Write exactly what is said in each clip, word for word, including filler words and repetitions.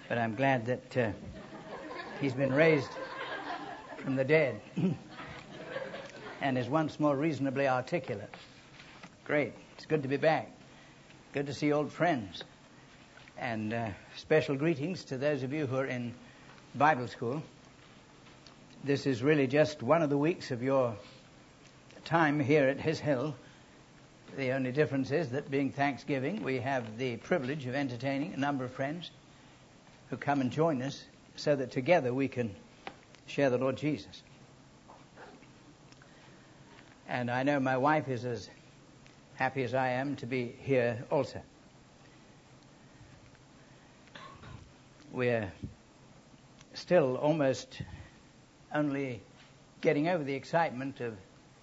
But I'm glad that uh, he's been raised from the dead and is once more reasonably articulate. Great. It's good to be back. Good to see old friends. And uh, special greetings to those of you who are in Bible school. This is really just one of the weeks of your time here at His Hill. The only difference is that being Thanksgiving, we have the privilege of entertaining a number of friends who come and join us so that together we can share the Lord Jesus. And I know my wife is as happy as I am to be here also. We're still almost only getting over the excitement of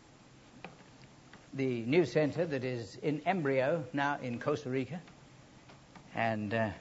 the new center that is in embryo now in Costa Rica. And uh,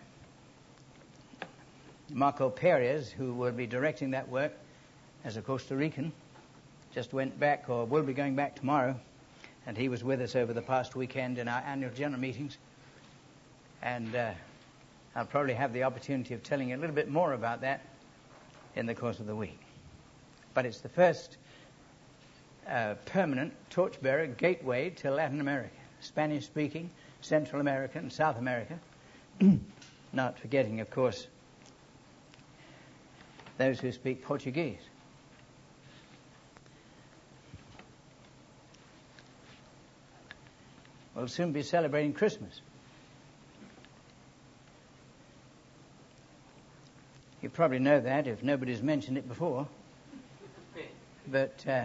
Marco Perez, who will be directing that work as a Costa Rican, just went back or will be going back tomorrow. And he was with us over the past weekend in our annual general meetings. And uh, I'll probably have the opportunity of telling you a little bit more about that in the course of the week. But it's the first uh, permanent torchbearer gateway to Latin America, Spanish-speaking, Central America and South America. Not forgetting, of course, those who speak Portuguese. We'll soon be celebrating Christmas. You probably know that if nobody's mentioned it before. But uh,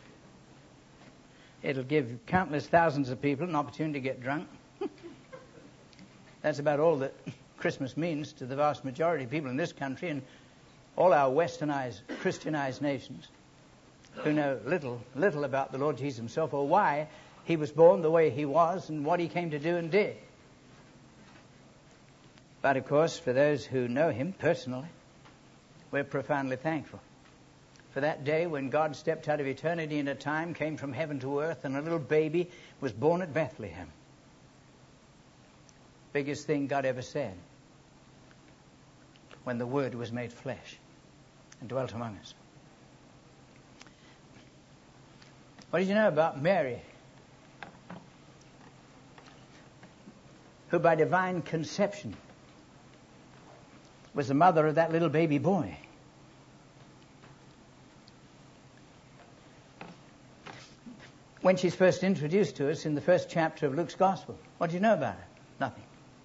it'll give countless thousands of people an opportunity to get drunk. That's about all that Christmas means to the vast majority of people in this country and all our westernized, Christianized nations who know little, little about the Lord Jesus himself or why he was born the way he was and what he came to do and did. But of course, for those who know him personally, we're profoundly thankful for that day when God stepped out of eternity into time, came from heaven to earth, and a little baby was born at Bethlehem. Biggest thing God ever said when the Word was made flesh and dwelt among us. What did you know about Mary, who by divine conception was the mother of that little baby boy? When she's first introduced to us in the first chapter of Luke's Gospel, what do you know about her? Nothing.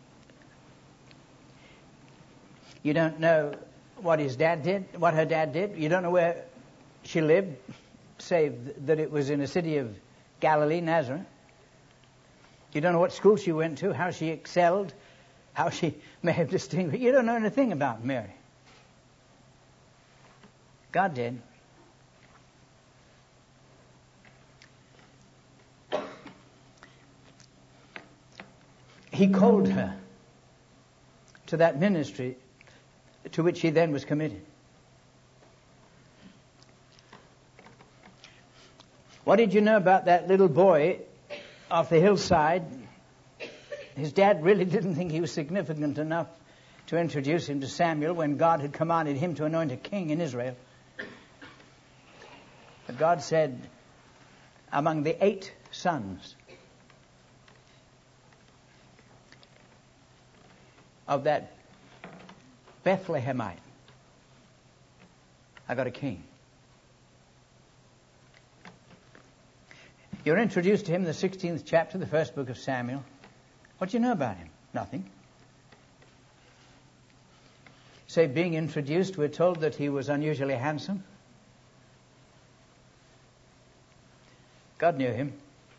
You don't know what his dad did, what her dad did. You don't know where she lived, save that it was in a city of Galilee, Nazareth. You don't know what school she went to, how she excelled, how she may have distinguished. You don't know anything about Mary. God did. He called her to that ministry to which he then was committed. What did you know about that little boy off the hillside? His dad really didn't think he was significant enough to introduce him to Samuel when God had commanded him to anoint a king in Israel. But God said, among the eight sons of that Bethlehemite, I got a king. You're introduced to him in the sixteenth chapter, the first book of Samuel. What do you know about him? Nothing. Say, being introduced, we're told that he was unusually handsome. God knew him.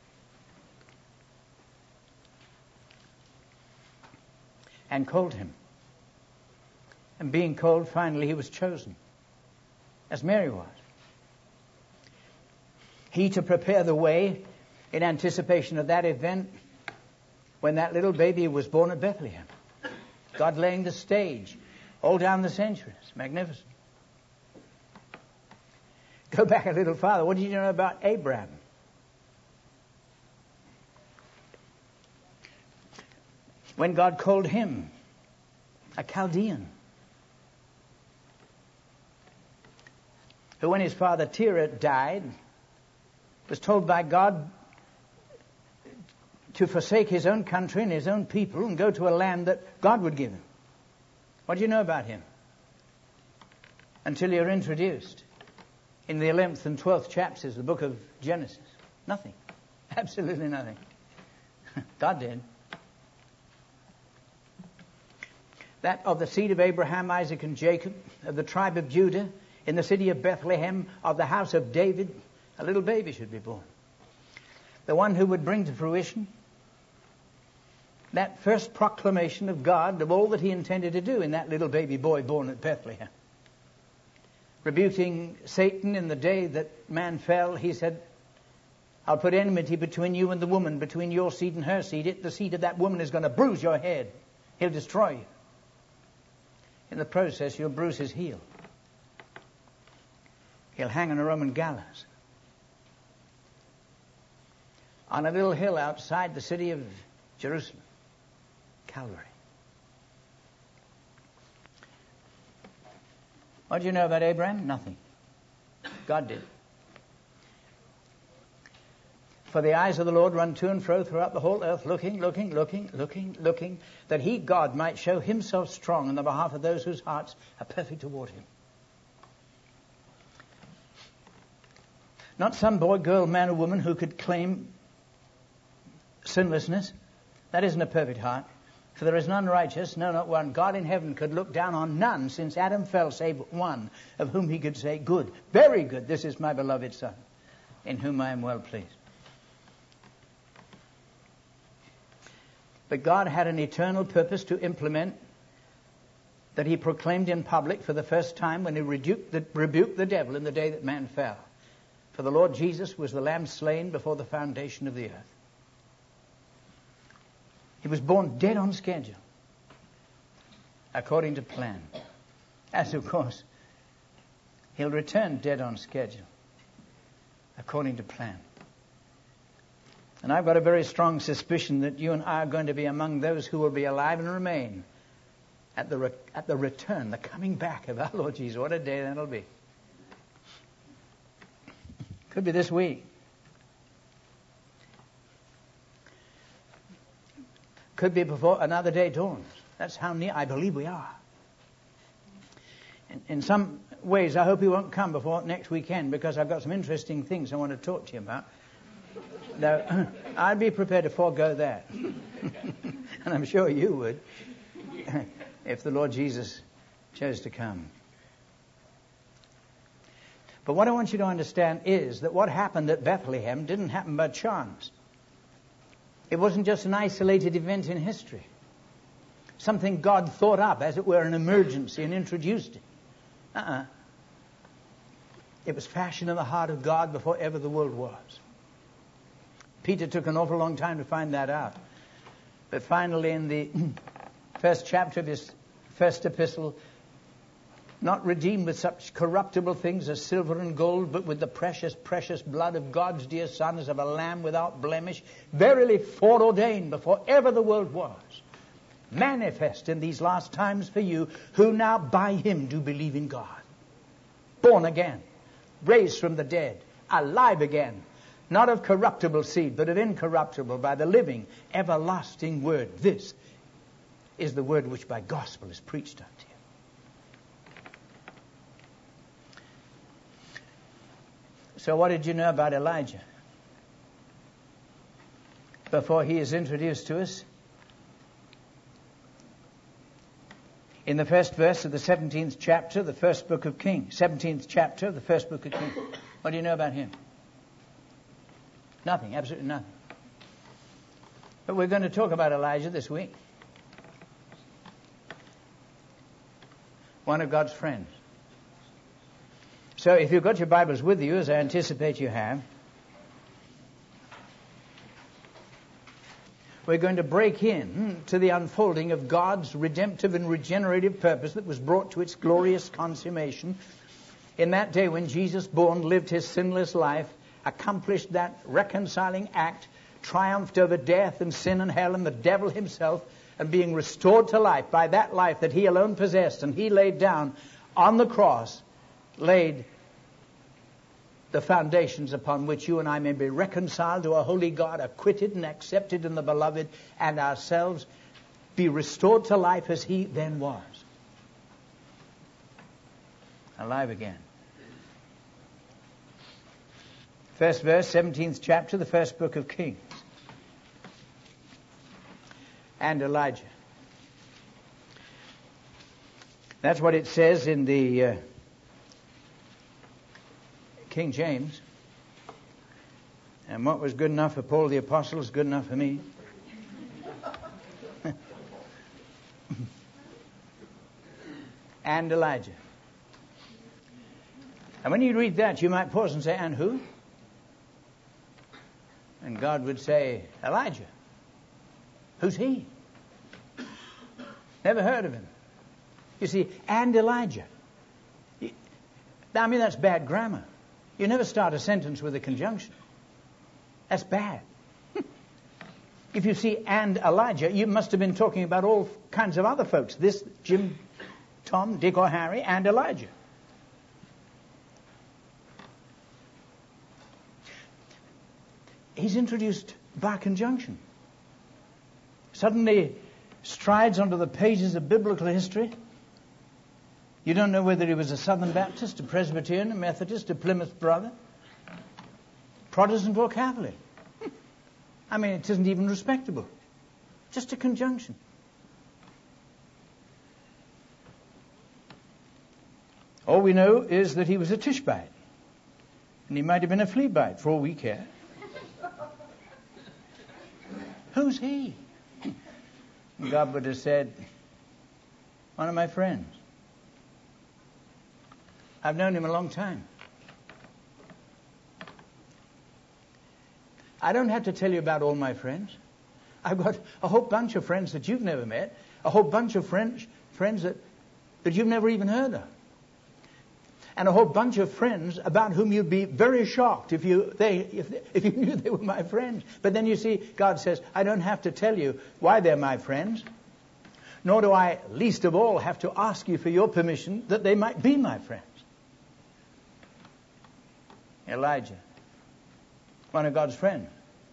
And called him. And being called, finally he was chosen, as Mary was. He to prepare the way in anticipation of that event when that little baby was born at Bethlehem. God laying the stage all down the centuries. Magnificent. Go back a little farther. What did you know about Abraham? When God called him, a Chaldean, who when his father Terah died, was told by God to forsake his own country and his own people and go to a land that God would give him. What do you know about him? Until you're introduced in the eleventh and twelfth chapters of the book of Genesis. Nothing. Absolutely nothing. God did. That of the seed of Abraham, Isaac, and Jacob, of the tribe of Judah, in the city of Bethlehem, of the house of David, a little baby should be born. The one who would bring to fruition that first proclamation of God of all that he intended to do in that little baby boy born at Bethlehem. Rebuking Satan in the day that man fell, he said, I'll put enmity between you and the woman, between your seed and her seed. It, the seed of that woman is going to bruise your head. He'll destroy you. In the process, you'll bruise his heel. He'll hang on a Roman gallows on a little hill outside the city of Jerusalem, Calvary. What do you know about Abraham? Nothing. God did. For the eyes of the Lord run to and fro throughout the whole earth, looking, looking, looking, looking, looking, that he, God, might show himself strong on the behalf of those whose hearts are perfect toward him. Not some boy, girl, man, or woman who could claim sinlessness. That isn't a perfect heart. For there is none righteous, no, not one. God in heaven could look down on none since Adam fell, save one, of whom he could say, good, very good, this is my beloved Son, in whom I am well pleased. But God had an eternal purpose to implement that he proclaimed in public for the first time when he rebuked the, rebuked the devil in the day that man fell. For the Lord Jesus was the lamb slain before the foundation of the earth. He was born dead on schedule, according to plan. As, of course, he'll return dead on schedule, according to plan. And I've got a very strong suspicion that you and I are going to be among those who will be alive and remain at the re- at the return, the coming back of our Lord Jesus. What a day that'll be. Could be this week. Could be before another day dawns. That's how near I believe we are. In, in some ways, I hope he won't come before next weekend, because I've got some interesting things I want to talk to you about. Now, I'd be prepared to forego that. And I'm sure you would, if the Lord Jesus chose to come. But what I want you to understand is that what happened at Bethlehem didn't happen by chance. It wasn't just an isolated event in history. Something God thought up, as it were, an emergency, and introduced it. Uh-uh. It was fashioned in the heart of God before ever the world was. Peter took an awful long time to find that out. But finally, in the first chapter of his first epistle, not redeemed with such corruptible things as silver and gold, but with the precious, precious blood of God's dear Son, as of a lamb without blemish, verily foreordained before ever the world was, manifest in these last times for you, who now by him do believe in God. Born again, raised from the dead, alive again, not of corruptible seed, but of incorruptible, by the living, everlasting word. This is the word which by gospel is preached unto you. So what did you know about Elijah? Before he is introduced to us, in the first verse of the seventeenth chapter, the first book of Kings, seventeenth chapter of the first book of Kings. What do you know about him? Nothing, absolutely nothing. But we're going to talk about Elijah this week. One of God's friends. So if you've got your Bibles with you, as I anticipate you have, we're going to break in to the unfolding of God's redemptive and regenerative purpose that was brought to its glorious consummation in that day when Jesus, born, lived his sinless life, accomplished that reconciling act, triumphed over death and sin and hell and the devil himself, and being restored to life by that life that he alone possessed, and he laid down on the cross, laid the foundations upon which you and I may be reconciled to a holy God, acquitted and accepted in the beloved, and ourselves be restored to life as he then was. Alive again. First verse, seventeenth chapter, the first book of Kings. And Elijah. That's what it says in the uh, King James. And what was good enough for Paul the Apostle is good enough for me. And Elijah. And when you read that, you might pause and say, and who? And God would say, Elijah. Who's he? Never heard of him. You see, and Elijah. I mean, that's bad grammar. You never start a sentence with a conjunction. That's bad. If you see and Elijah, you must have been talking about all kinds of other folks. This, Jim, Tom, Dick or Harry, and Elijah. He's introduced by conjunction. Suddenly strides onto the pages of biblical history. You don't know whether he was a Southern Baptist, a Presbyterian, a Methodist, a Plymouth Brother, Protestant or Catholic. I mean, it isn't even respectable. Just a conjunction. All we know is that he was a Tishbite. And he might have been a Fleabite, for all we care. Who's he? God would have said, one of my friends. I've known him a long time. I don't have to tell you about all my friends. I've got a whole bunch of friends that you've never met, a whole bunch of friends, friends that, that you've never even heard of, and a whole bunch of friends about whom you'd be very shocked if you they if if you knew they were my friends. But then you see, God says, I don't have to tell you why they're my friends, nor do I, least of all, have to ask you for your permission that they might be my friends. Elijah, one of God's friends.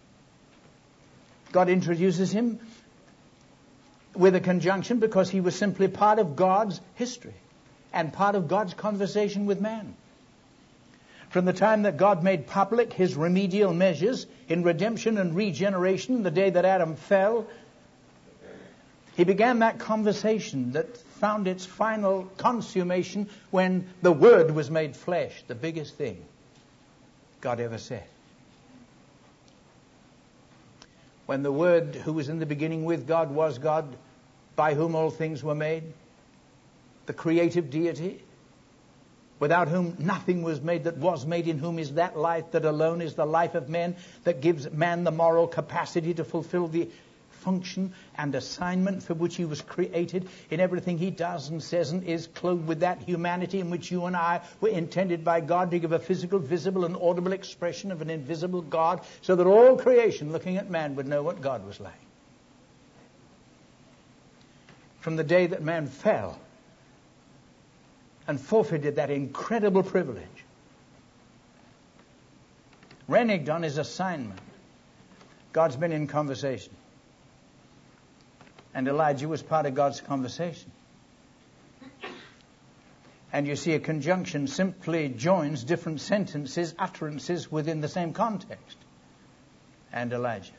God introduces him with a conjunction because he was simply part of God's history and part of God's conversation with man. From the time that God made public his remedial measures in redemption and regeneration, the day that Adam fell, he began that conversation that found its final consummation when the Word was made flesh, the biggest thing God ever said. When the Word, who was in the beginning with God, was God, by whom all things were made, the creative deity, without whom nothing was made that was made, in whom is that life that alone is the life of men, that gives man the moral capacity to fulfill the function and assignment for which he was created. In everything he does and says and is clothed with that humanity in which you and I were intended by God to give a physical, visible and audible expression of an invisible God, so that all creation looking at man would know what God was like. From the day that man fell and forfeited that incredible privilege, reneged on his assignment, God's been in conversation. And Elijah was part of God's conversation. And you see, a conjunction simply joins different sentences, utterances within the same context. And Elijah,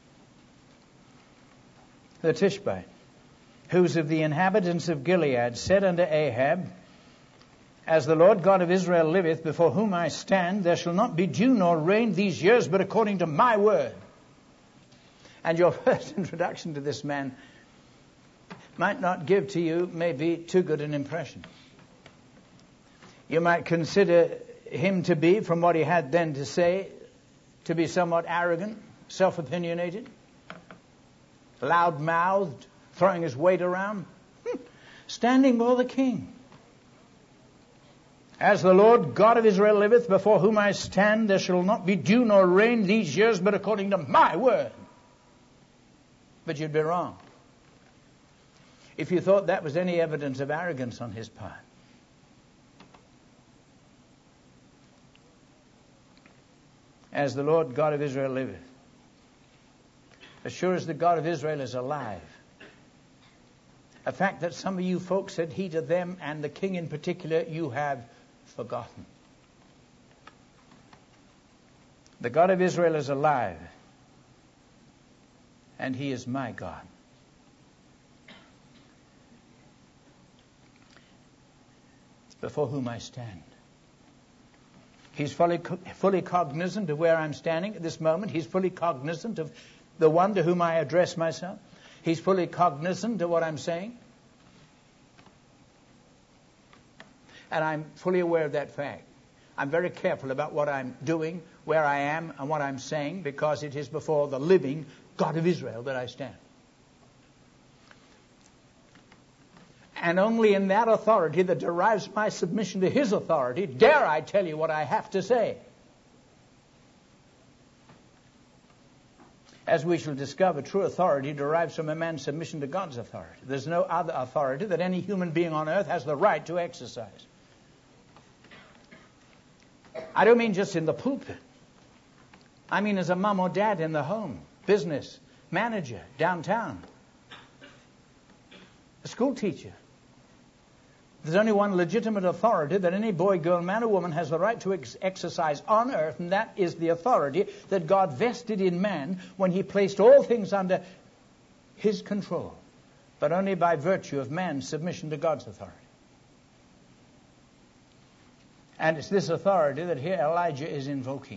the Tishbite, who's of the inhabitants of Gilead, said unto Ahab, As the Lord God of Israel liveth, before whom I stand, there shall not be dew nor rain these years, but according to my word. And your first introduction to this man might not give to you maybe too good an impression. You might consider him to be, from what he had then to say, to be somewhat arrogant, self-opinionated, loud-mouthed, throwing his weight around, standing before the king. As the Lord God of Israel liveth, before whom I stand, there shall not be dew nor rain these years, but according to my word. But you'd be wrong if you thought that was any evidence of arrogance on his part. as the Lord God of Israel liveth, as sure as the God of Israel is alive. A fact that some of you folks, said he to them, and the king in particular, you have forgotten. The God of Israel is alive, and he is my God. Before whom I stand. He's fully, fully cognizant of where I'm standing at this moment. He's fully cognizant of the one to whom I address myself. He's fully cognizant of what I'm saying. And I'm fully aware of that fact. I'm very careful about what I'm doing, where I am, and what I'm saying, because it is before the living God of Israel that I stand. And only in that authority that derives my submission to his authority dare I tell you what I have to say. As we shall discover, true authority derives from a man's submission to God's authority. There's no other authority that any human being on earth has the right to exercise. I don't mean just in the pulpit. I mean as a mom or dad in the home, business, manager, downtown, a school teacher. There's only one legitimate authority that any boy, girl, man, or woman has the right to ex- exercise on earth, and that is the authority that God vested in man when he placed all things under his control, but only by virtue of man's submission to God's authority. And it's this authority that here Elijah is invoking.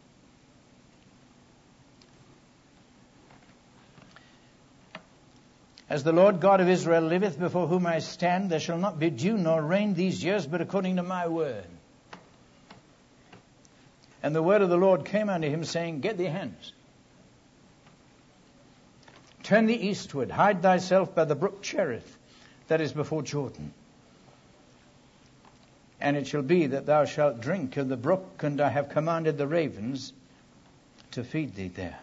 As the Lord God of Israel liveth, before whom I stand, there shall not be dew nor rain these years, but according to my word. And the word of the Lord came unto him, saying, Get thee hence. Turn thee eastward, hide thyself by the brook Cherith, that is before Jordan. And it shall be that thou shalt drink of the brook, and I have commanded the ravens to feed thee there.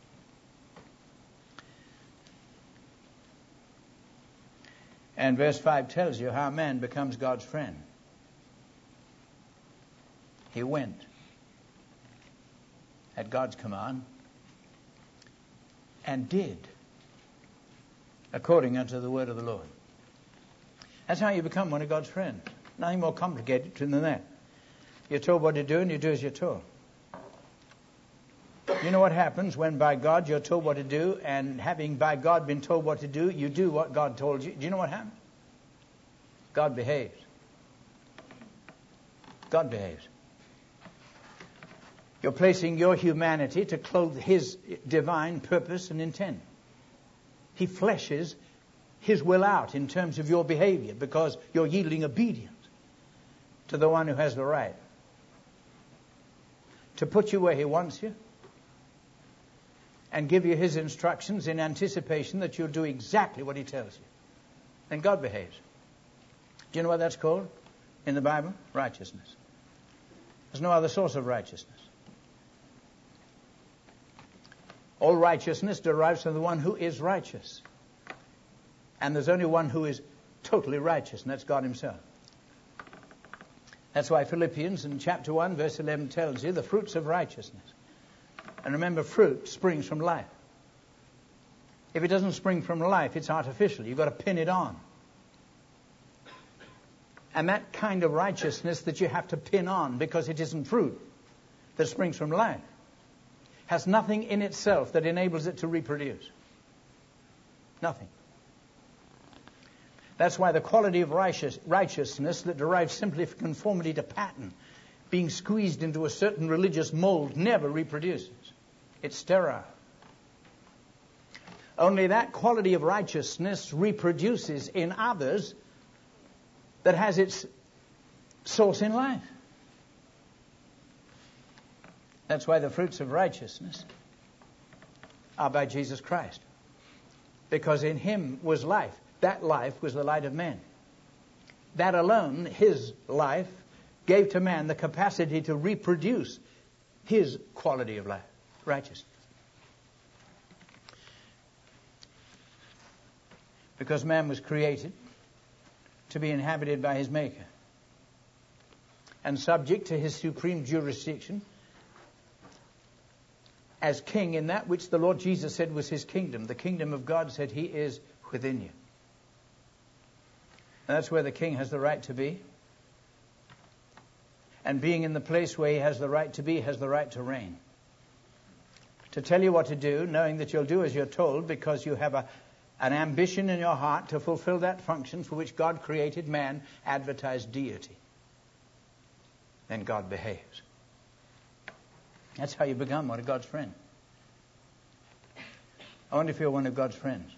And verse five tells you how man becomes God's friend. He went at God's command and did according unto the word of the Lord. That's how you become one of God's friends. Nothing more complicated than that. You're told what to do and you do as you're told. You know what happens when by God you're told what to do, and having by God been told what to do, you do what God told you. Do you know what happens? God behaves. God behaves. You're placing your humanity to clothe his divine purpose and intent. He fleshes his will out in terms of your behavior because you're yielding obedience to the one who has the right to put you where he wants you and give you his instructions in anticipation that you'll do exactly what he tells you. Then God behaves. Do you know what that's called in the Bible? Righteousness. There's no other source of righteousness. All righteousness derives from the one who is righteous. And there's only one who is totally righteous, and that's God himself. That's why Philippians in chapter one, verse eleven tells you the fruits of righteousness. And remember, fruit springs from life. If it doesn't spring from life, it's artificial. You've got to pin it on. And that kind of righteousness that you have to pin on because it isn't fruit that springs from life has nothing in itself that enables it to reproduce. Nothing. That's why the quality of righteous, righteousness that derives simply from conformity to pattern, being squeezed into a certain religious mold, never reproduces. It's sterile. Only that quality of righteousness reproduces in others that has its source in life. That's why the fruits of righteousness are by Jesus Christ. Because in him was life. That life was the light of men. That alone, his life, gave to man the capacity to reproduce his quality of life, righteousness. Because man was created to be inhabited by his Maker and subject to his supreme jurisdiction as king in that which the Lord Jesus said was his kingdom. The kingdom of God said he is within you. And that's where the king has the right to be. And being in the place where he has the right to be, has the right to reign. To tell you what to do, knowing that you'll do as you're told because you have a, an ambition in your heart to fulfill that function for which God created man, advertised deity. Then God behaves. That's how you become one of God's friends. I wonder if you're one of God's friends.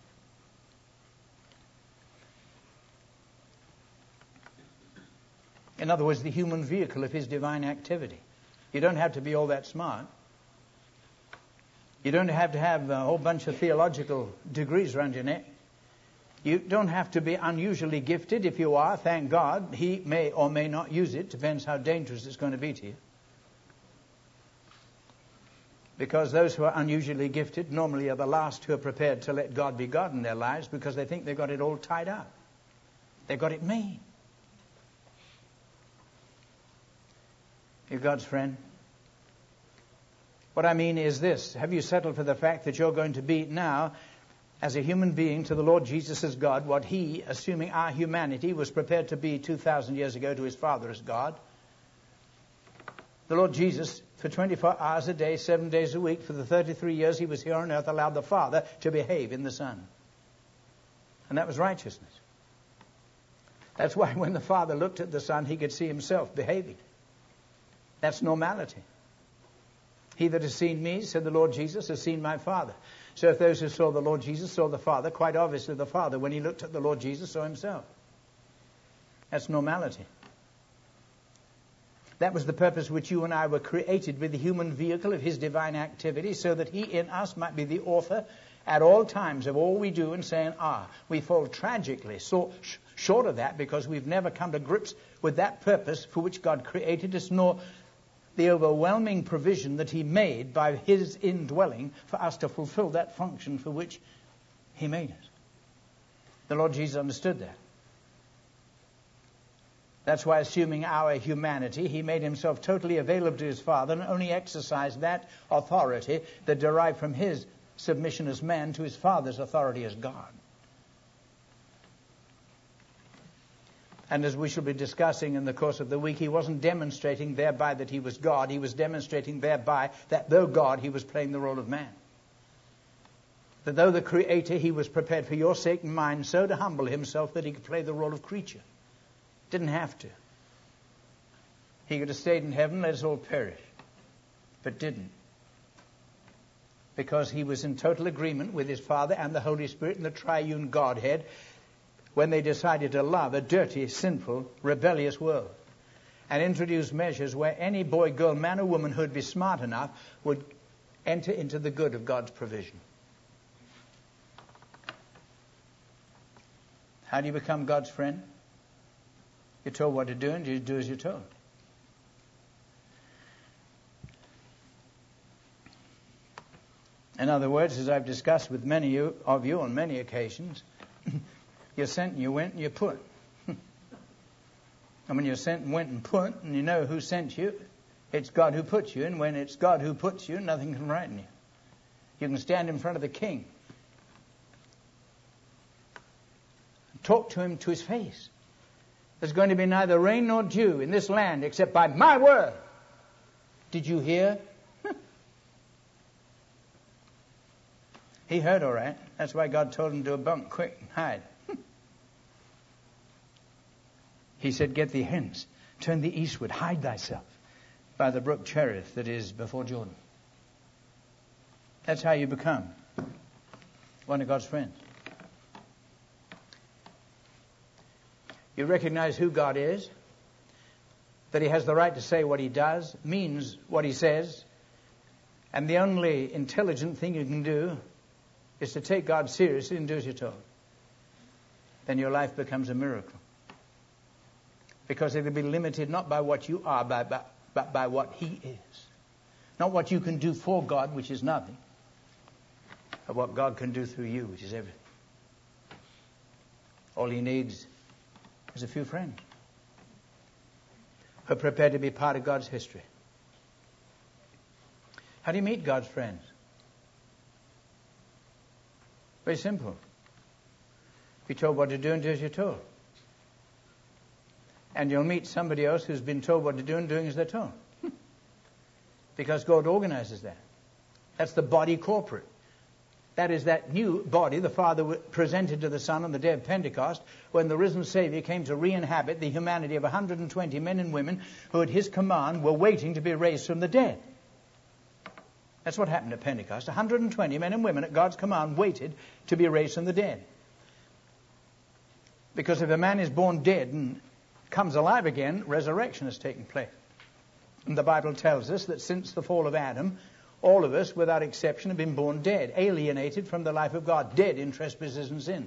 In other words, the human vehicle of his divine activity. You don't have to be all that smart. You don't have to have a whole bunch of theological degrees around your neck. You don't have to be unusually gifted. If you are, thank God, he may or may not use it. Depends how dangerous it's going to be to you. Because those who are unusually gifted normally are the last who are prepared to let God be God in their lives because they think they've got it all tied up. They've got it made. You're God's friend. What I mean is this. Have you settled for the fact that you're going to be now, as a human being, to the Lord Jesus as God, what he, assuming our humanity, was prepared to be two thousand years ago to his Father as God? The Lord Jesus, for twenty-four hours a day, seven days a week, for the thirty-three years he was here on earth, allowed the Father to behave in the Son. And that was righteousness. That's why when the Father looked at the Son, he could see himself behaving. That's normality. He that has seen me, said the Lord Jesus, has seen my Father. So if those who saw the Lord Jesus saw the Father, quite obviously the Father, when he looked at the Lord Jesus, saw himself. That's normality. That was the purpose which you and I were created with, the human vehicle of his divine activity, so that he in us might be the author at all times of all we do and say and are. We fall tragically so sh- short of that because we've never come to grips with that purpose for which God created us, nor the overwhelming provision that he made by his indwelling for us to fulfill that function for which he made us. The Lord Jesus understood that. That's why, assuming our humanity, he made himself totally available to his Father and only exercised that authority that derived from his submission as man to his Father's authority as God. And as we shall be discussing in the course of the week, he wasn't demonstrating thereby that he was God. He was demonstrating thereby that though God, he was playing the role of man. That though the Creator, he was prepared for your sake and mine so to humble himself that he could play the role of creature. Didn't have to. He could have stayed in heaven, let us all perish. But didn't. Because he was in total agreement with his Father and the Holy Spirit and the triune Godhead when they decided to love a dirty, sinful, rebellious world and introduce measures where any boy, girl, man or woman who would be smart enough would enter into the good of God's provision. How do you become God's friend? You're told what to do and you do as you're told. In other words, as I've discussed with many of you on many occasions, you're sent and you went and you put. And when you're sent and went and put, and you know who sent you, it's God who puts you. And when it's God who puts you, nothing can frighten you. You can stand in front of the king. Talk to him to his face. There's going to be neither rain nor dew in this land except by my word. Did you hear? He heard all right. That's why God told him to a bunk, quick, hide. He said, get thee hence, turn thee eastward, hide thyself by the brook Cherith that is before Jordan. That's how you become one of God's friends. You recognize who God is, that he has the right to say what he does, means what he says, and the only intelligent thing you can do is to take God seriously and do as you're told. Then your life becomes a miracle. Because it will be limited not by what you are, by, by, but by what he is. Not what you can do for God, which is nothing, but what God can do through you, which is everything. All he needs is a few friends who are prepared to be part of God's history. How do you meet God's friends? Very simple. Be told what to do and do as you're told. And you'll meet somebody else who's been told what to do and doing as they're told. Because God organizes that. That's the body corporate. That is that new body the Father presented to the Son on the day of Pentecost, when the risen Savior came to re-inhabit the humanity of one hundred twenty men and women who at his command were waiting to be raised from the dead. That's what happened at Pentecost. one hundred twenty men and women at God's command waited to be raised from the dead. Because if a man is born dead and comes alive again, resurrection has taken place. And the Bible tells us that since the fall of Adam, all of us, without exception, have been born dead, alienated from the life of God, dead in trespasses and sins.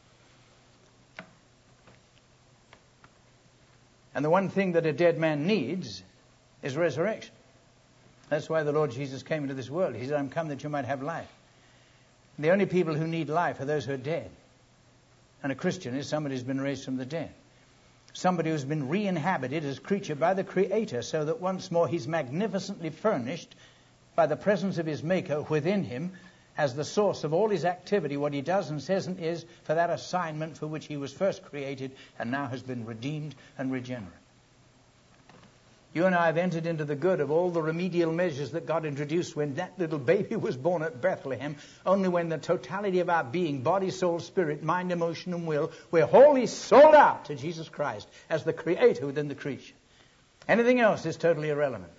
And the one thing that a dead man needs is resurrection. That's why the Lord Jesus came into this world. He said, I'm come that you might have life. And the only people who need life are those who are dead. And a Christian is somebody who's been raised from the dead. Somebody who's been re-inhabited as creature by the Creator, so that once more he's magnificently furnished by the presence of his Maker within him as the source of all his activity, what he does and says and is, for that assignment for which he was first created and now has been redeemed and regenerate. You and I have entered into the good of all the remedial measures that God introduced when that little baby was born at Bethlehem, only when the totality of our being, body, soul, spirit, mind, emotion, and will, we're wholly sold out to Jesus Christ as the Creator within the creature. Anything else is totally irrelevant.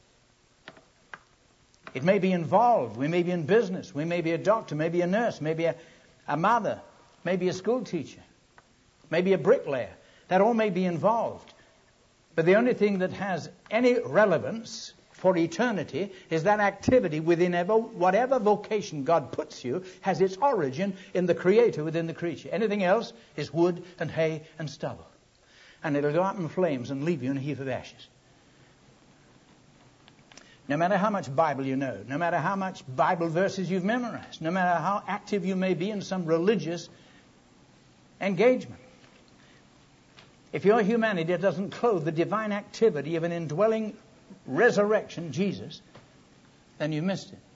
It may be involved. We may be in business. We may be a doctor, maybe a nurse, maybe a, a mother, maybe a school teacher, maybe a bricklayer. That all may be involved. But the only thing that has any relevance for eternity is that activity within ever, whatever vocation God puts you has its origin in the Creator within the creature. Anything else is wood and hay and stubble. And it'll go up in flames and leave you in a heap of ashes. No matter how much Bible you know, no matter how much Bible verses you've memorized, no matter how active you may be in some religious engagement, if your humanity doesn't clothe the divine activity of an indwelling resurrection, Jesus, then you've missed it.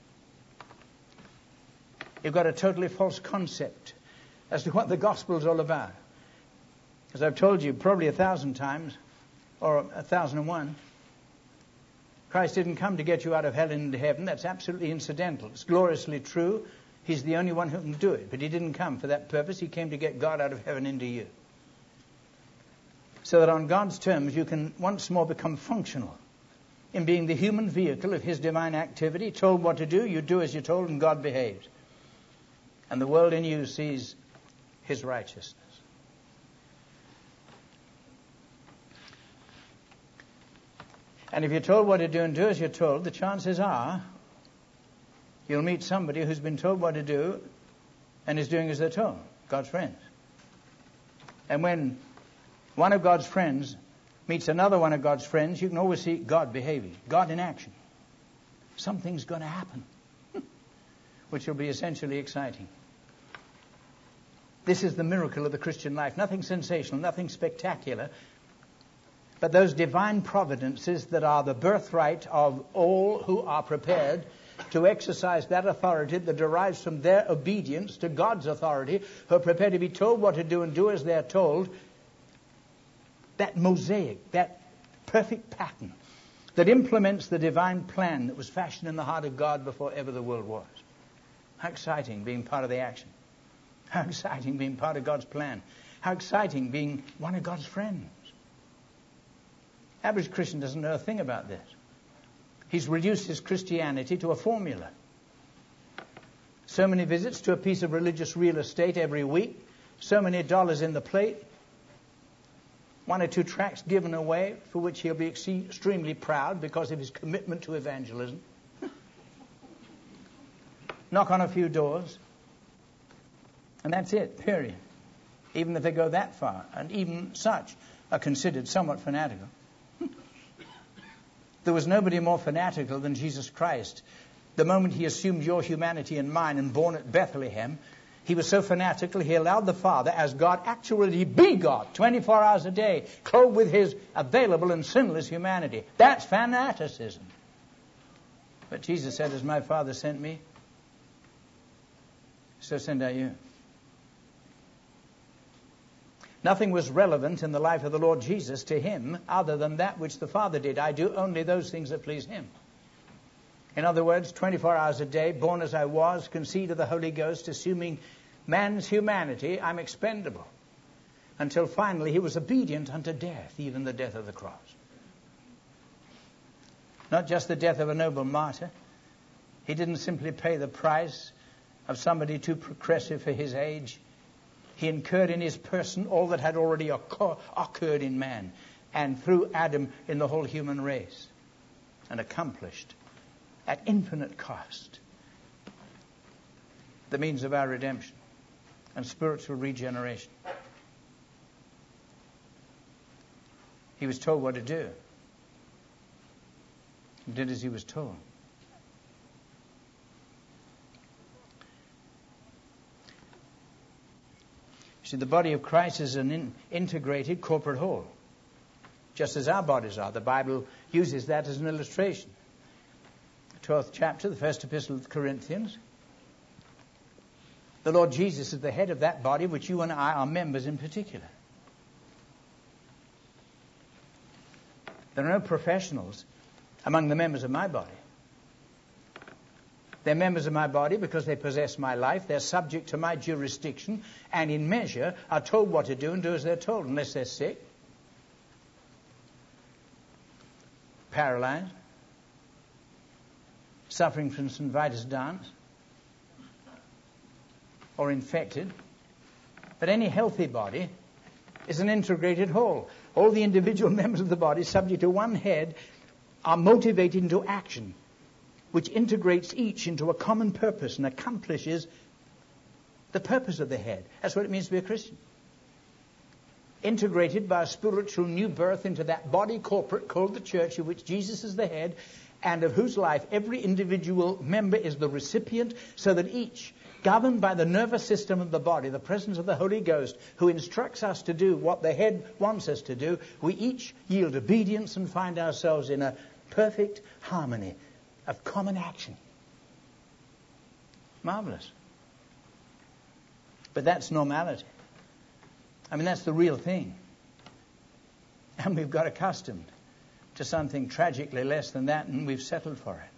You've got a totally false concept as to what the gospel is all about. As I've told you probably a thousand times, or a thousand and one, Christ didn't come to get you out of hell into heaven. That's absolutely incidental. It's gloriously true. He's the only one who can do it. But he didn't come for that purpose. He came to get God out of heaven into you. So that on God's terms you can once more become functional in being the human vehicle of his divine activity. Told what to do, you do as you're told, and God behaves. And the world in you sees his righteousness. And if you're told what to do and do as you're told, the chances are you'll meet somebody who's been told what to do and is doing as they're told. God's friends. And when one of God's friends meets another one of God's friends, you can always see God behaving, God in action. Something's going to happen, which will be essentially exciting. This is the miracle of the Christian life. Nothing sensational, nothing spectacular, but those divine providences that are the birthright of all who are prepared to exercise that authority that derives from their obedience to God's authority, who are prepared to be told what to do and do as they're told. That mosaic, that perfect pattern that implements the divine plan that was fashioned in the heart of God before ever the world was. How exciting being part of the action. How exciting being part of God's plan. How exciting being one of God's friends. Average Christian doesn't know a thing about this. He's reduced his Christianity to a formula. So many visits to a piece of religious real estate every week. So many dollars in the plate. One or two tracts given away for which he'll be extremely proud because of his commitment to evangelism. Knock on a few doors. And that's it, period. Even if they go that far. And even such are considered somewhat fanatical. There was nobody more fanatical than Jesus Christ. The moment he assumed your humanity and mine and born at Bethlehem, he was so fanatical he allowed the Father, as God, actually be God, twenty-four hours a day, clothed with his available and sinless humanity. That's fanaticism. But Jesus said, as my Father sent me, so send I you. Nothing was relevant in the life of the Lord Jesus to him other than that which the Father did. I do only those things that please him. In other words, twenty-four hours a day, born as I was, conceived of the Holy Ghost, assuming man's humanity, I'm expendable. Until finally he was obedient unto death, even the death of the cross. Not just the death of a noble martyr. He didn't simply pay the price of somebody too progressive for his age. He incurred in his person all that had already occur- occurred in man, and through Adam in the whole human race, and accomplished at infinite cost the means of our redemption and spiritual regeneration. He was told what to do. He did as he was told. See, the body of Christ is an in- integrated corporate whole, just as our bodies are. The Bible uses that as an illustration. The twelfth chapter, the first epistle of the Corinthians. The Lord Jesus is the head of that body, which you and I are members in particular. There are no professionals among the members of my body. They're members of my body because they possess my life. They're subject to my jurisdiction and in measure are told what to do and do as they're told, unless they're sick, paralyzed, suffering from Saint Vitus Dance, or infected. But any healthy body is an integrated whole. All the individual members of the body, subject to one head, are motivated into action, which integrates each into a common purpose and accomplishes the purpose of the head. That's what it means to be a Christian. Integrated by a spiritual new birth into that body corporate called the church, of which Jesus is the head, and of whose life every individual member is the recipient, so that each, governed by the nervous system of the body, the presence of the Holy Ghost, who instructs us to do what the head wants us to do, we each yield obedience and find ourselves in a perfect harmony of common action. Marvelous. But that's normality. I mean, that's the real thing. And we've got accustomed to something tragically less than that, and we've settled for it.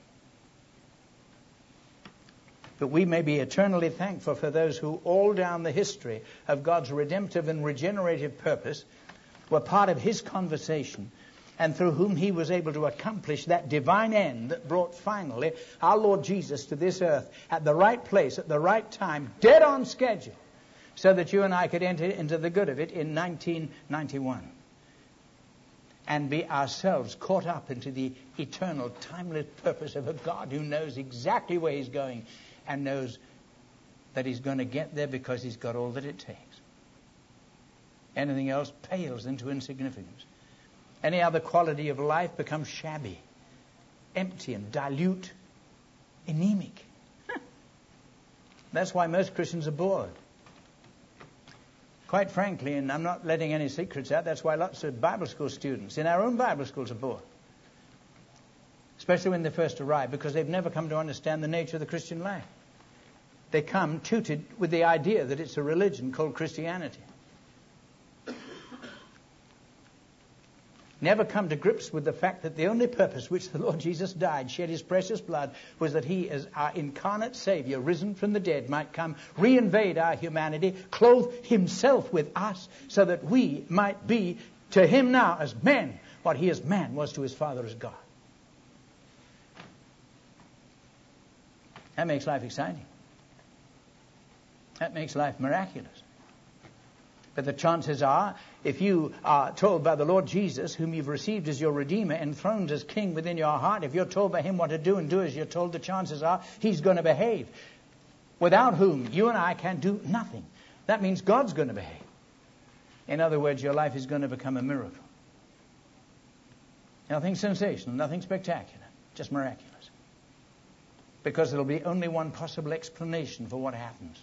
But we may be eternally thankful for those who all down the history of God's redemptive and regenerative purpose were part of his conversation, and through whom he was able to accomplish that divine end that brought finally our Lord Jesus to this earth at the right place, at the right time, dead on schedule, so that you and I could enter into the good of it in nineteen ninety-one and be ourselves caught up into the eternal, timeless purpose of a God who knows exactly where he's going and knows that he's going to get there because he's got all that it takes. Anything else pales into insignificance. Any other quality of life becomes shabby, empty and dilute, anemic. That's why most Christians are bored. Quite frankly, and I'm not letting any secrets out, that's why lots of Bible school students in our own Bible schools are bored. Especially when they first arrive, because they've never come to understand the nature of the Christian life. They come tutored with the idea that it's a religion called Christianity. Never come to grips with the fact that the only purpose which the Lord Jesus died, shed his precious blood, was that he, as our incarnate Savior, risen from the dead, might come, reinvade our humanity, clothe himself with us, so that we might be to him now as men what he as man was to his Father as God. That makes life exciting. That makes life miraculous. But the chances are, if you are told by the Lord Jesus, whom you've received as your Redeemer, enthroned as King within your heart, if you're told by him what to do and do as you're told, the chances are he's going to behave. Without whom you and I can do nothing. That means God's going to behave. In other words, your life is going to become a miracle. Nothing sensational, nothing spectacular, just miraculous. Because there'll be only one possible explanation for what happens.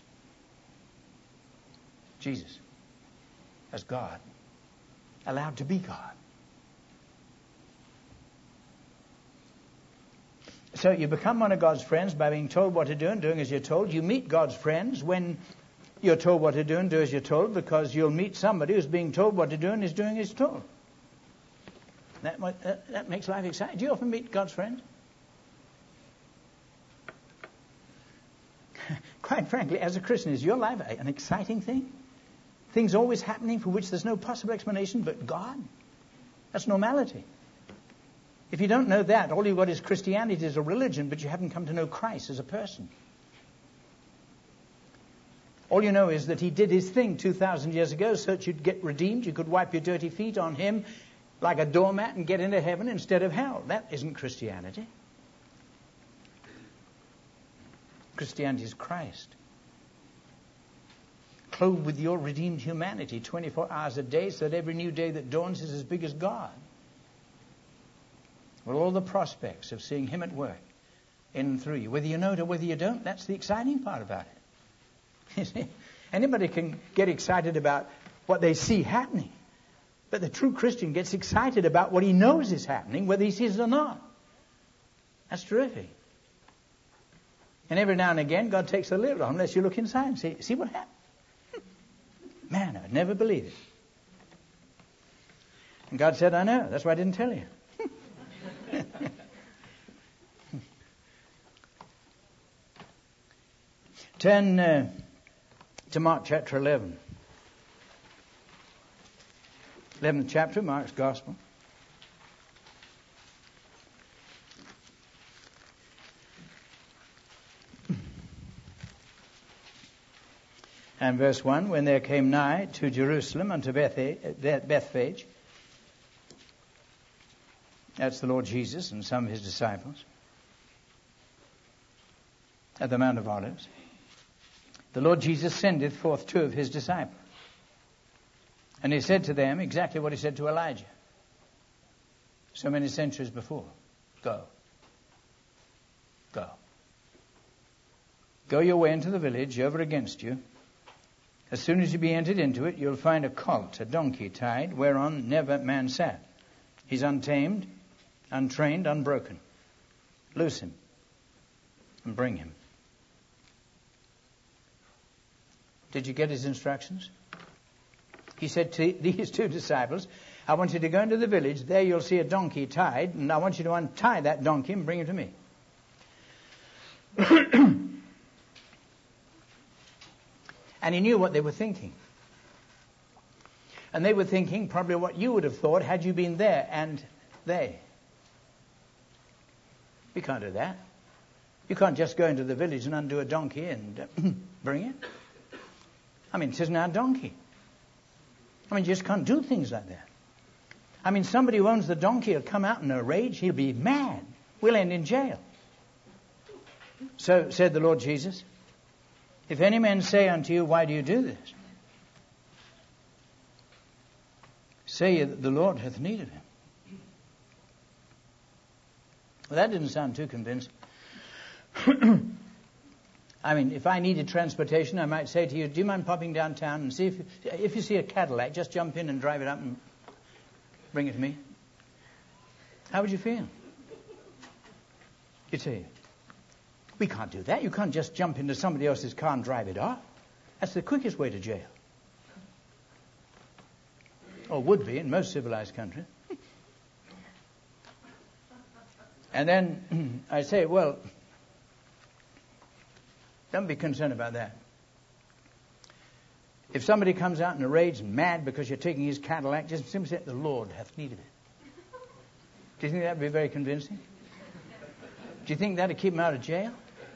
Jesus. As God, allowed to be God. So you become one of God's friends by being told what to do and doing as you're told. You meet God's friends when you're told what to do and do as you're told, because you'll meet somebody who's being told what to do and is doing as told. That, that, that makes life exciting. Do you often meet God's friends? Quite frankly, as a Christian, is your life an exciting thing? Things always happening for which there's no possible explanation but God? That's normality. If you don't know that, all you've got is Christianity as a religion, but you haven't come to know Christ as a person. All you know is that he did his thing two thousand years ago so that you'd get redeemed. You could wipe your dirty feet on him like a doormat and get into heaven instead of hell. That isn't Christianity. Christianity is Christ. Clothed with your redeemed humanity twenty-four hours a day so that every new day that dawns is as big as God. With all the prospects of seeing him at work in and through you. Whether you know it or whether you don't, that's the exciting part about it. You see, anybody can get excited about what they see happening. But the true Christian gets excited about what he knows is happening, whether he sees it or not. That's terrific. And every now and again, God takes a little on, unless you look inside and see, see what happened. Man, I'd never believe it. And God said, I know. That's why I didn't tell you. Turn uh, to Mark chapter eleven. eleventh chapter, Mark's Gospel. And verse one, when there came nigh to Jerusalem unto Bethphage, that's the Lord Jesus and some of his disciples, at the Mount of Olives, the Lord Jesus sendeth forth two of his disciples. And he said to them exactly what he said to Elijah so many centuries before. Go. Go. Go your way into the village over against you. As soon as you be entered into it, you'll find a colt, a donkey tied, whereon never man sat. He's untamed, untrained, unbroken. Loose him and bring him. Did you get his instructions? He said to these two disciples, I want you to go into the village. There you'll see a donkey tied, and I want you to untie that donkey and bring it to me. And he knew what they were thinking. And they were thinking probably what you would have thought had you been there, and they. You can't do that. You can't just go into the village and undo a donkey and uh, bring it. I mean, it isn't our donkey. I mean, you just can't do things like that. I mean, somebody who owns the donkey will come out in a rage. He'll be mad. We'll end in jail. So said the Lord Jesus, if any man say unto you, why do you do this? Say ye that the Lord hath need of him. Well, that didn't sound too convincing. I mean, if I needed transportation, I might say to you, do you mind popping downtown and see if, if you see a Cadillac, just jump in and drive it up and bring it to me? How would you feel? You'd say, we can't do that. You can't just jump into somebody else's car and drive it off. That's the quickest way to jail. Or would be in most civilized countries. And then I say, well, don't be concerned about that. If somebody comes out in a rage and mad because you're taking his Cadillac, just simply say, the Lord hath need of it. Do you think that would be very convincing? Do you think that would keep him out of jail?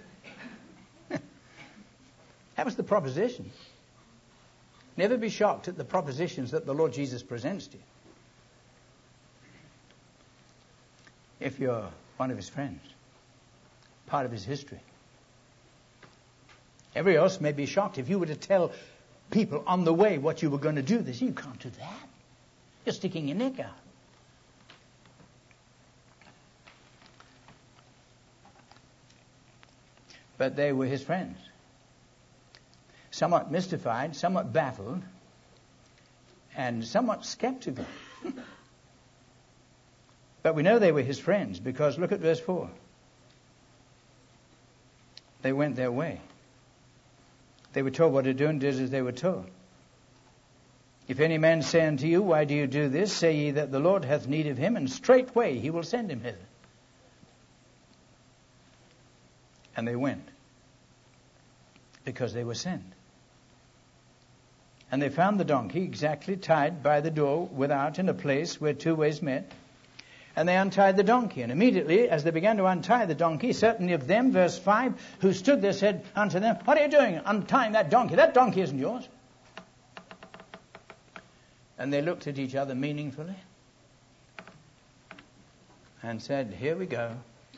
That was the proposition. Never be shocked at the propositions that the Lord Jesus presents to you. If you're one of his friends, part of his history. Everybody else may be shocked if you were to tell people on the way what you were going to do. They say, you can't do that. You're sticking your neck out. But they were his friends. Somewhat mystified, somewhat baffled, and somewhat skeptical. But we know they were his friends because look at verse four. They went their way. They were told what to do and did as they were told. If any man say unto you, why do you do this? Say ye that the Lord hath need of him, and straightway he will send him hither. And they went, because they were sent. And they found the donkey exactly tied by the door without, in a place where two ways met. And they untied the donkey. And immediately, as they began to untie the donkey, certain of them, verse five, who stood there said unto them, what are you doing, untying that donkey? That donkey isn't yours. And they looked at each other meaningfully and said, here we go.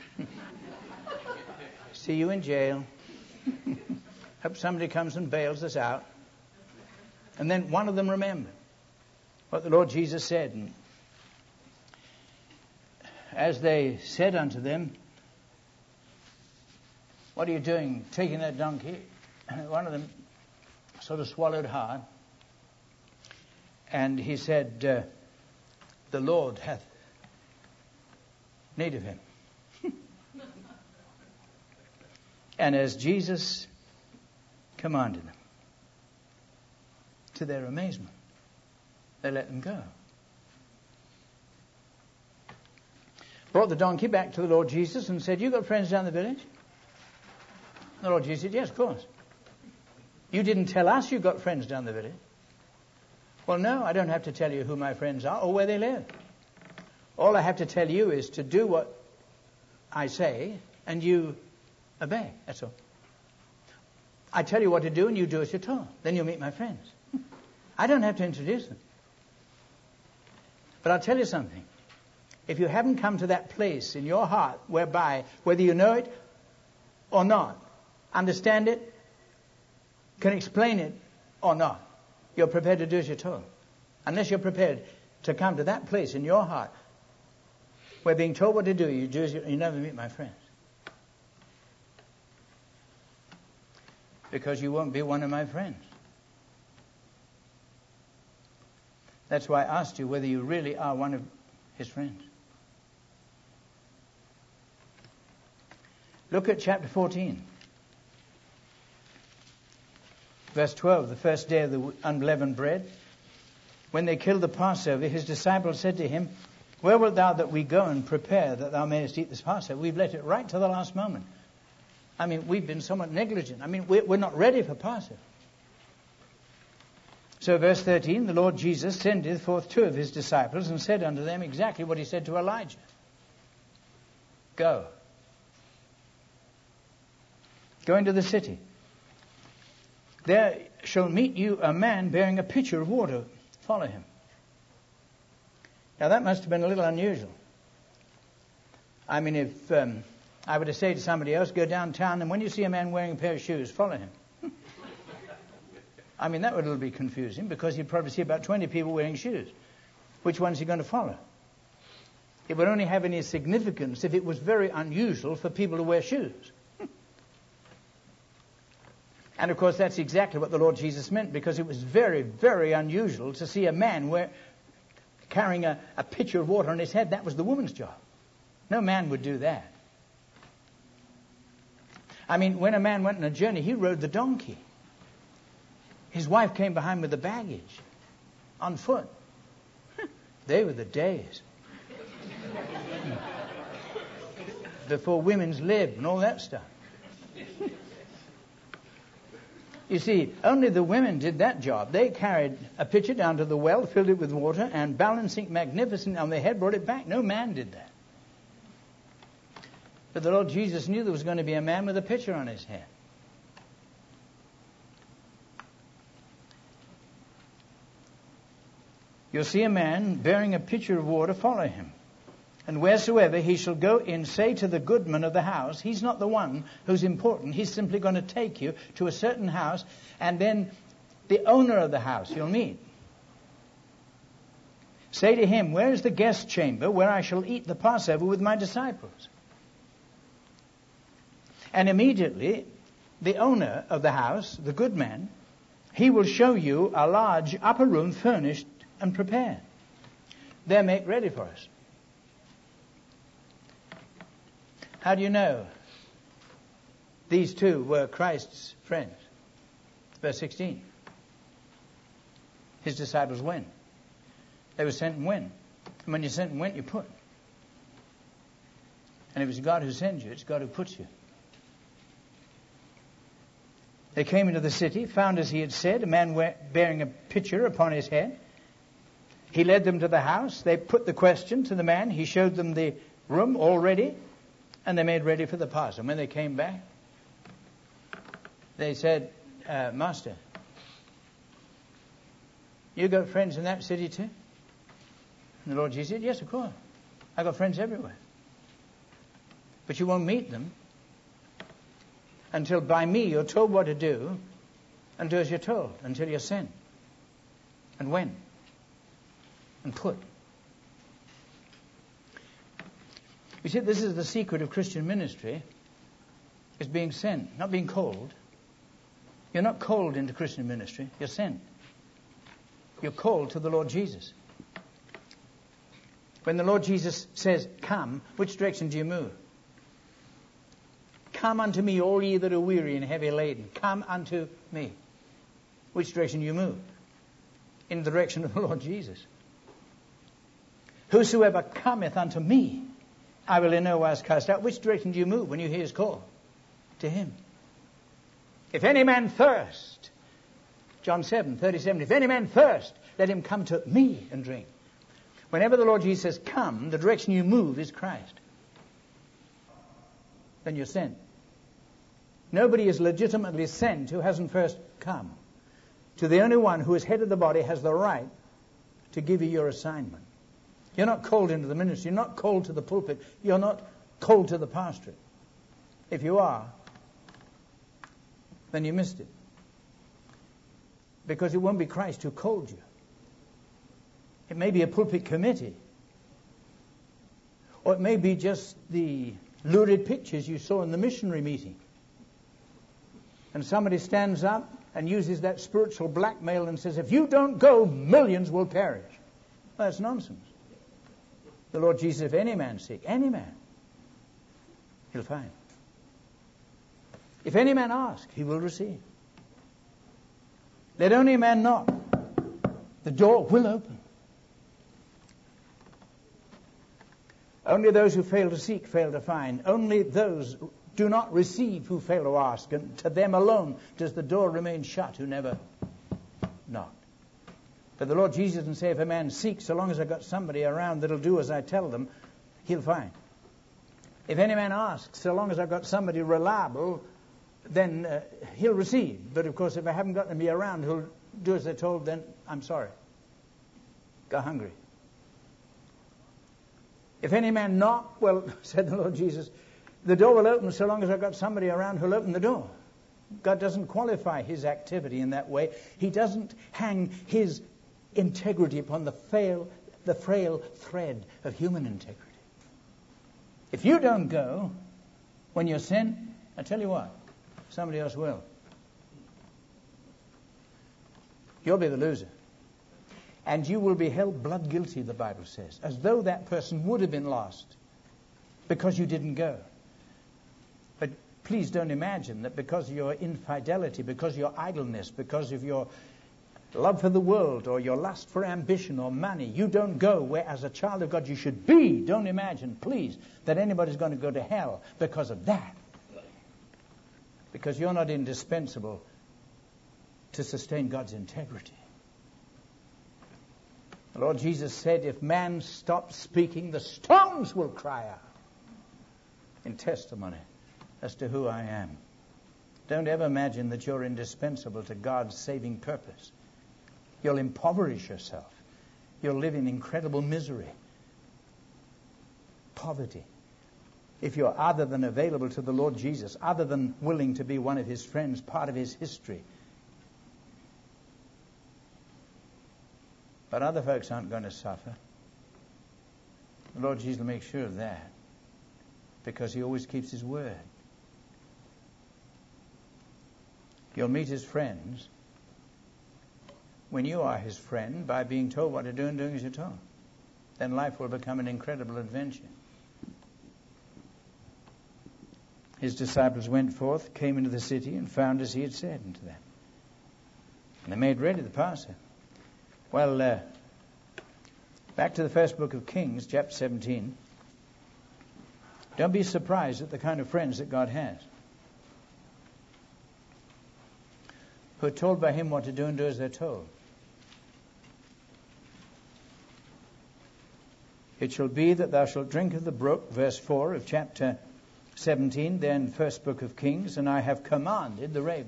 See you in jail. Hope somebody comes and bails us out. And then one of them remembered what the Lord Jesus said. And as they said unto them, what are you doing, taking that donkey? One of them sort of swallowed hard. And he said, uh, the Lord hath need of him. And as Jesus commanded them, to their amazement, they let them go. Brought the donkey back to the Lord Jesus and said, you got friends down the village? The Lord Jesus said, yes, of course. You didn't tell us you got friends down the village. Well, no, I don't have to tell you who my friends are or where they live. All I have to tell you is to do what I say and you obey. That's all. I tell you what to do and you do as you're told. Then you'll meet my friends. I don't have to introduce them. But I'll tell you something. If you haven't come to that place in your heart whereby, whether you know it or not, understand it, can explain it or not, you're prepared to do as you're told. Unless you're prepared to come to that place in your heart where being told what to do, you do as you, you never meet my friends. Because you won't be one of my friends. That's why I asked you whether you really are one of his friends. Look at chapter fourteen. Verse twelve, the first day of the unleavened bread. When they killed the Passover, his disciples said to him, where wilt thou that we go and prepare that thou mayest eat this Passover? We've let it right to the last moment. I mean, we've been somewhat negligent. I mean, we're, we're not ready for Passover. So verse thirteen, the Lord Jesus sendeth forth two of his disciples and said unto them exactly what he said to Elijah. Go. Go into the city. There shall meet you a man bearing a pitcher of water. Follow him. Now that must have been a little unusual. I mean, if um, I were to say to somebody else, go downtown, and when you see a man wearing a pair of shoes, follow him. I mean, that would be confusing because you'd probably see about twenty people wearing shoes. Which one's he going to follow? It would only have any significance if it was very unusual for people to wear shoes. And of course, that's exactly what the Lord Jesus meant, because it was very, very unusual to see a man wear, carrying a, a pitcher of water on his head. That was the woman's job. No man would do that. I mean, when a man went on a journey, he rode the donkey. His wife came behind with the baggage on foot. They were the days before women's lib and all that stuff. You see, only the women did that job. They carried a pitcher down to the well, filled it with water, and balancing magnificent on their head, brought it back. No man did that. But the Lord Jesus knew there was going to be a man with a pitcher on his head. You'll see a man bearing a pitcher of water, follow him. And wheresoever he shall go in, say to the goodman of the house, he's not the one who's important. He's simply going to take you to a certain house, and then the owner of the house you'll meet. Say to him, where is the guest chamber where I shall eat the Passover with my disciples? And immediately the owner of the house, the good man, he will show you a large upper room furnished and prepared. There make ready for us. How do you know? These two were Christ's friends. Verse sixteen. His disciples went. They were sent and went. And when you're sent and went, you put. And if it's God who sends you, it's God who puts you. They came into the city, found as he had said, a man bearing a pitcher upon his head. He led them to the house. They put the question to the man. He showed them the room all ready, and they made ready for the Passover. And when they came back, they said, uh, Master, you got friends in that city too? And the Lord Jesus said, yes, of course. I got friends everywhere. But you won't meet them until by me you're told what to do, and do as you're told, until you're sent. And when? And put. You see, this is the secret of Christian ministry, is being sent, not being called. You're not called into Christian ministry, you're sent. You're called to the Lord Jesus. When the Lord Jesus says, come, which direction do you move? Come unto me, all ye that are weary and heavy laden. Come unto me. Which direction do you move? In the direction of the Lord Jesus. Whosoever cometh unto me, I will in no wise cast out. Which direction do you move when you hear his call? To him. If any man thirst, John seven, thirty-seven, if any man thirst, let him come to me and drink. Whenever the Lord Jesus says, come, the direction you move is Christ. Then you're sent. Nobody is legitimately sent who hasn't first come. To the only one who is head of the body has the right to give you your assignment. You're not called into the ministry. You're not called to the pulpit. You're not called to the pastorate. If you are, then you missed it. Because it won't be Christ who called you. It may be a pulpit committee. Or it may be just the lurid pictures you saw in the missionary meeting. And somebody stands up and uses that spiritual blackmail and says, if you don't go, millions will perish. Well, that's nonsense. The Lord Jesus, if any man seek, any man, he'll find. If any man ask, he will receive. Let only a man knock, the door will open. Only those who fail to seek fail to find. Only those do not receive who fail to ask. And to them alone does the door remain shut who never knocked. But the Lord Jesus didn't say, if a man seeks, so long as I've got somebody around that'll do as I tell them, he'll find. If any man asks, so long as I've got somebody reliable, then uh, he'll receive. But of course, if I haven't got them around who'll do as they're told, then I'm sorry. Go hungry. If any man knock, well, said the Lord Jesus, the door will open so long as I've got somebody around who'll open the door. God doesn't qualify his activity in that way. He doesn't hang his integrity upon the frail, the frail thread of human integrity. If you don't go when you're sent, I tell you what, somebody else will. You'll be the loser. And you will be held blood guilty, the Bible says, as though that person would have been lost because you didn't go. But please don't imagine that because of your infidelity, because of your idleness, because of your love for the world or your lust for ambition or money, you don't go where as a child of God you should be. Don't imagine, please, that anybody's going to go to hell because of that. Because you're not indispensable to sustain God's integrity. The Lord Jesus said, if man stops speaking, the stones will cry out in testimony as to who I am. Don't ever imagine that you're indispensable to God's saving purpose. You'll impoverish yourself. You'll live in incredible misery, poverty, if you're other than available to the Lord Jesus, other than willing to be one of his friends, part of his history. But other folks aren't going to suffer. The Lord Jesus will make sure of that, because he always keeps his word. You'll meet his friends when you are his friend by being told what to do and doing as you're told. Then life will become an incredible adventure. his disciples went forth, came into the city, and found as he had said unto them. And they made ready the Passover. Well, uh, back to the first book of Kings, chapter seventeen. Don't be surprised at the kind of friends that God has, who are told by him what to do and do as they're told. It shall be that thou shalt drink of the brook, verse four of chapter seventeen, then first book of Kings, and I have commanded the ravens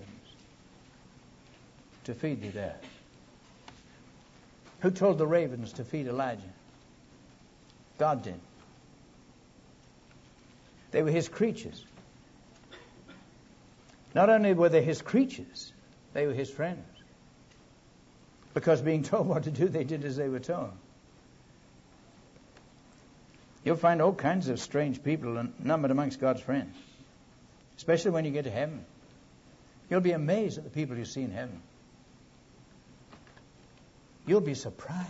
to feed thee there. Who told the ravens to feed Elijah? God did. They were his creatures. Not only were they his creatures, they were his friends. Because being told what to do, they did as they were told. You'll find all kinds of strange people numbered amongst God's friends, especially when you get to heaven. You'll be amazed at the people you see in heaven. You'll be surprised.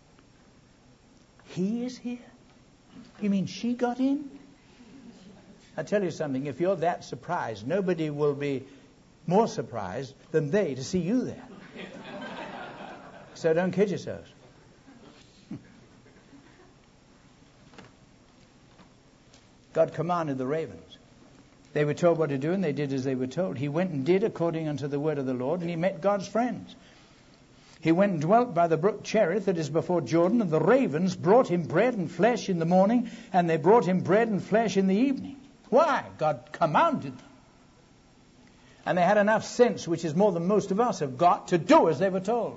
He is here? You mean she got in? I tell you something, if you're that surprised, nobody will be more surprised than they to see you there. So don't kid yourselves. God commanded the ravens. They were told what to do, and they did as they were told. He went and did according unto the word of the Lord, and he met God's friends. He went and dwelt by the brook Cherith that is before Jordan, and the ravens brought him bread and flesh in the morning, and they brought him bread and flesh in the evening. Why? God commanded them. And they had enough sense, which is more than most of us have got, to do as they were told.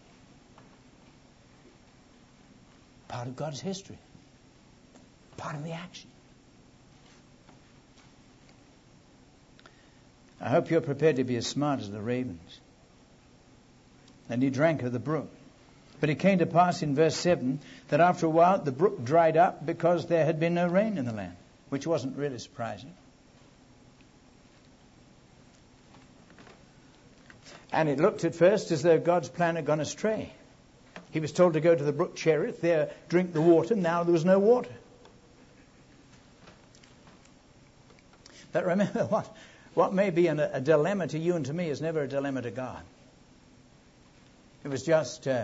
Part of God's history. Part of the action. I hope you're prepared to be as smart as the ravens. And he drank of the brook. But it came to pass in verse seven that after a while the brook dried up because there had been no rain in the land, which wasn't really surprising. And it looked at first as though God's plan had gone astray. He was told to go to the brook Cherith, there drink the water. Now there was no water. But remember, what, what may be an, a dilemma to you and to me is never a dilemma to God. It was just uh,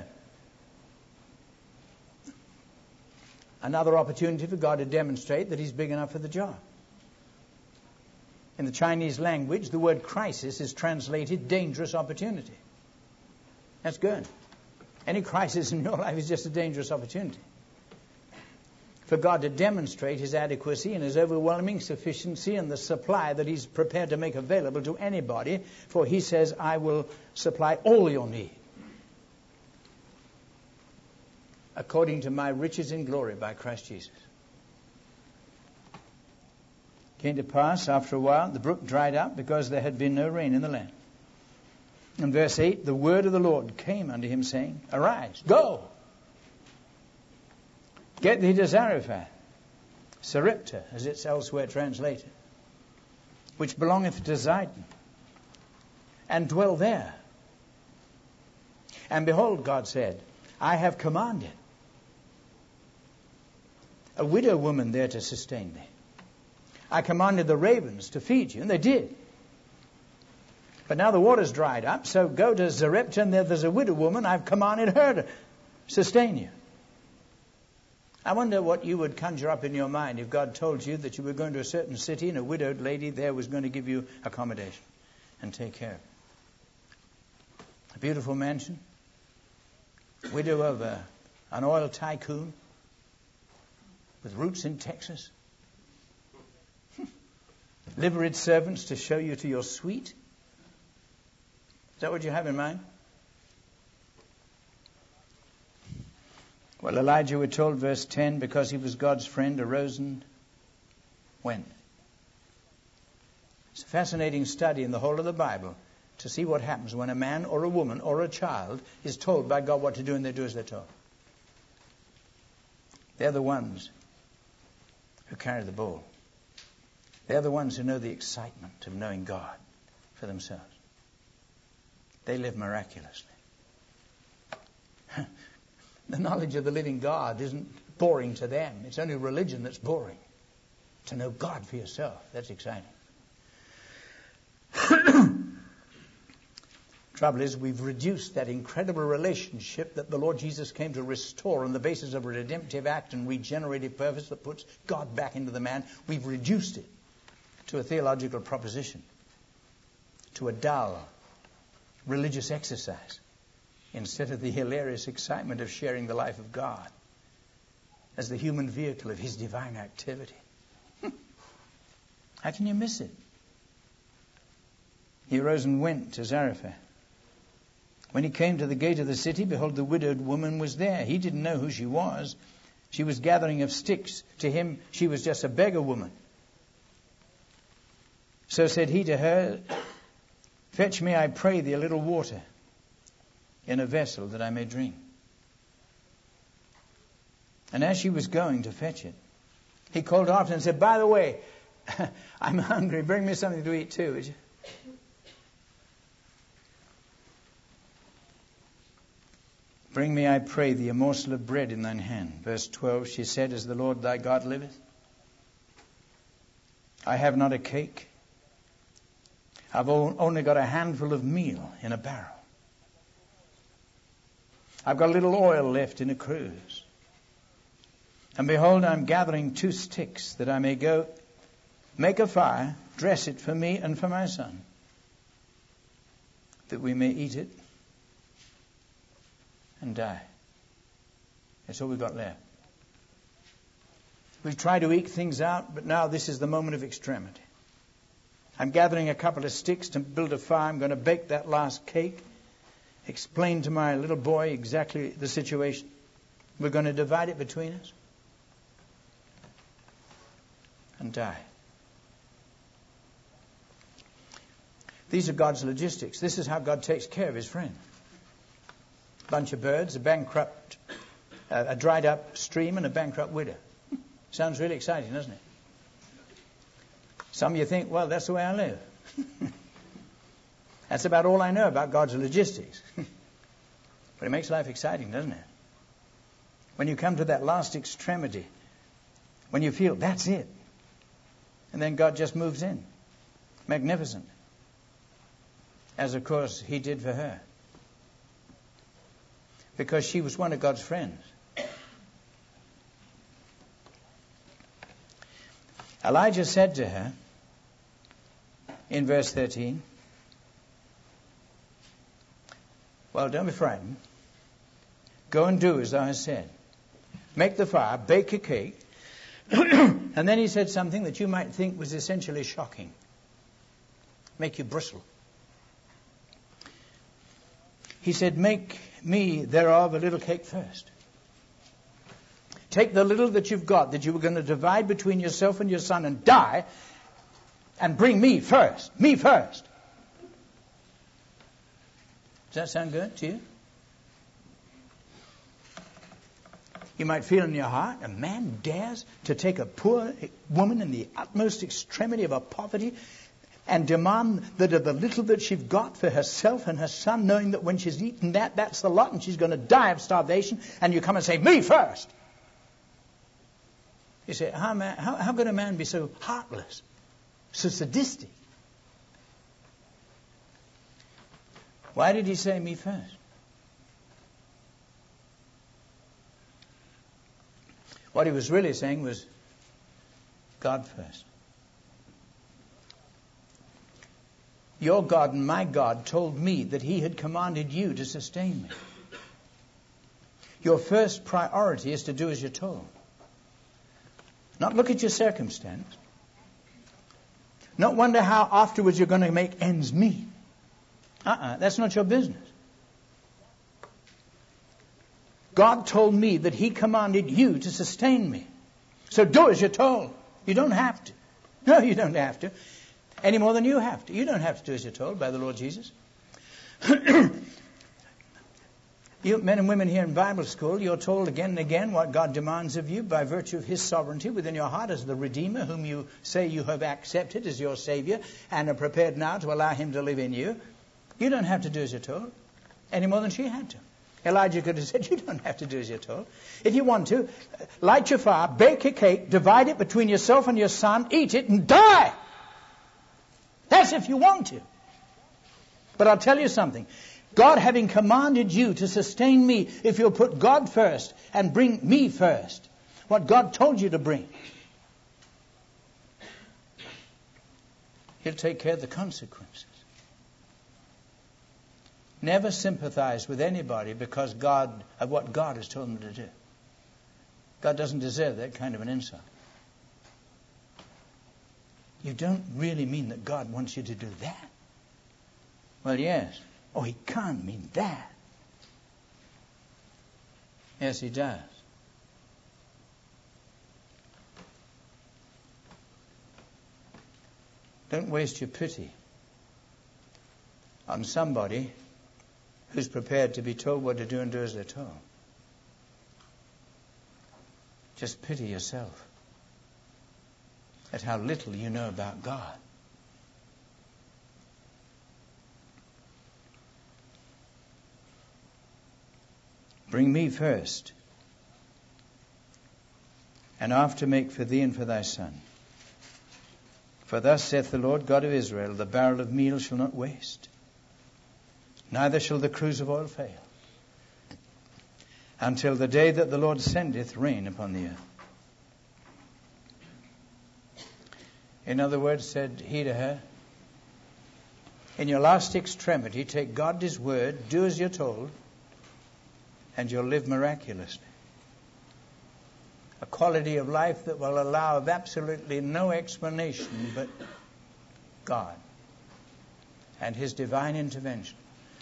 another opportunity for God to demonstrate that he's big enough for the job. In the Chinese language, the word crisis is translated dangerous opportunity. That's good. Any crisis in your life is just a dangerous opportunity for God to demonstrate his adequacy and his overwhelming sufficiency and the supply that he's prepared to make available to anybody. For he says, I will supply all your need according to my riches in glory by Christ Jesus. Came to pass, after a while, the brook dried up because there had been no rain in the land. In verse eight, the word of the Lord came unto him, saying, Arise, go, get thee to Zarephath, Sarepta, as it's elsewhere translated, which belongeth to Zidon, and dwell there. And behold, God said, I have commanded a widow woman there to sustain thee. I commanded the ravens to feed you, and they did. But now the water's dried up, so go to Zarepta, and there there's a widow woman. I've commanded her to sustain you. I wonder what you would conjure up in your mind if God told you that you were going to a certain city and a widowed lady there was going to give you accommodation and take care of it. A beautiful mansion, widow of a, an oil tycoon with roots in Texas. Liveried servants to show you to your suite. Is that what you have in mind? Well, Elijah, we're told, verse ten, because he was God's friend, arose and went. It's a fascinating study in the whole of the Bible to see what happens when a man or a woman or a child is told by God what to do, and they do as they're told. They're the ones who carry the ball. They're the ones who know the excitement of knowing God for themselves. They live miraculously. The knowledge of the living God isn't boring to them. It's only religion that's boring. To know God for yourself, that's exciting. Trouble is, we've reduced that incredible relationship that the Lord Jesus came to restore on the basis of a redemptive act and regenerative purpose that puts God back into the man. We've reduced it to a theological proposition, to a dull religious exercise, instead of the hilarious excitement of sharing the life of God as the human vehicle of his divine activity. How can you miss it? He arose and went to Zarephath. When he came to the gate of the city, behold, the widowed woman was there. He didn't know who she was. She was gathering of sticks. To him, she was just a beggar woman. So said he to her, fetch me, I pray thee, a little water in a vessel that I may drink. And as she was going to fetch it, he called after and said, by the way, I'm hungry. Bring me something to eat too, would you? Bring me, I pray thee, a morsel of bread in thine hand. Verse twelve, she said, as the Lord thy God liveth, I have not a cake. I've only got a handful of meal in a barrel. I've got a little oil left in a cruse. And behold, I'm gathering two sticks that I may go make a fire, dress it for me and for my son, that we may eat it and die. That's all we've got left. We've tried to eke things out, but now this is the moment of extremity. I'm gathering a couple of sticks to build a fire. I'm going to bake that last cake, explain to my little boy exactly the situation. We're going to divide it between us and die. These are God's logistics. This is how God takes care of his friend. A bunch of birds, a bankrupt, uh, a dried up stream, and a bankrupt widow. Sounds really exciting, doesn't it? Some of you think, well, that's the way I live. That's about all I know about God's logistics. But it makes life exciting, doesn't it? When you come to that last extremity, when you feel that's it, and then God just moves in. Magnificent. As, of course, he did for her. Because she was one of God's friends. Elijah said to her, in verse thirteen, well, don't be frightened. Go and do as thou hast said. Make the fire, bake a cake. And then he said something that you might think was essentially shocking. Make you bristle. He said, make me thereof a little cake first. Take the little that you've got, that you were going to divide between yourself and your son and die, and bring me first. Me first. Does that sound good to you? You might feel in your heart, a man dares to take a poor woman in the utmost extremity of her poverty and demand that of the little that she's got for herself and her son, knowing that when she's eaten that, that's the lot and she's going to die of starvation, and you come and say, me first. You say, how, man, how, how could a man be so heartless, so sadistic? Why did he say me first? What he was really saying was God first. Your God and my God told me that he had commanded you to sustain me. Your first priority is to do as you're told. Not look at your circumstance. Not wonder how afterwards you're going to make ends meet. Uh-uh, that's not your business. God told me that he commanded you to sustain me. So do as you're told. You don't have to. No, you don't have to. Any more than you have to. You don't have to do as you're told by the Lord Jesus. You men and women here in Bible school, you're told again and again what God demands of you by virtue of his sovereignty within your heart as the Redeemer, whom you say you have accepted as your Savior and are prepared now to allow him to live in you. You don't have to do as you're told, any more than she had to. Elijah could have said, you don't have to do as you're told. If you want to, light your fire, bake a cake, divide it between yourself and your son, eat it and die. That's if you want to. But I'll tell you something. God having commanded you to sustain me, if you'll put God first and bring me first, what God told you to bring, He'll take care of the consequences. Never sympathize with anybody because God, of what God has told them to do. God doesn't deserve that kind of an insult. You don't really mean that God wants you to do that? Well, yes. Oh, He can't mean that. Yes, He does. Don't waste your pity on somebody who's prepared to be told what to do and do as they're told. Just pity yourself at how little you know about God. Bring me first, and after make for thee and for thy son. For thus saith the Lord God of Israel, the barrel of meal shall not waste, neither shall the cruse of oil fail, until the day that the Lord sendeth rain upon the earth. In other words, said he to her, in your last extremity, take God at His word, do as you're told, and you'll live miraculously. A quality of life that will allow of absolutely no explanation but God and His divine intervention.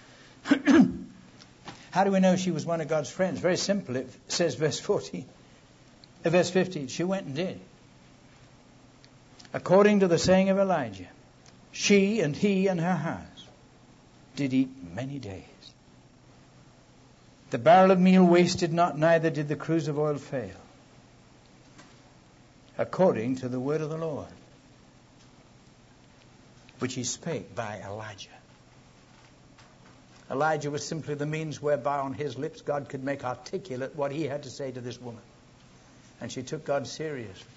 How do we know she was one of God's friends? Very simple. It says, verse fourteen, uh, verse fifteen, she went and did. According to the saying of Elijah, she and he and her house did eat many days. The barrel of meal wasted not, neither did the cruse of oil fail. According to the word of the Lord, which He spake by Elijah. Elijah was simply the means whereby on his lips God could make articulate what He had to say to this woman. And she took God seriously.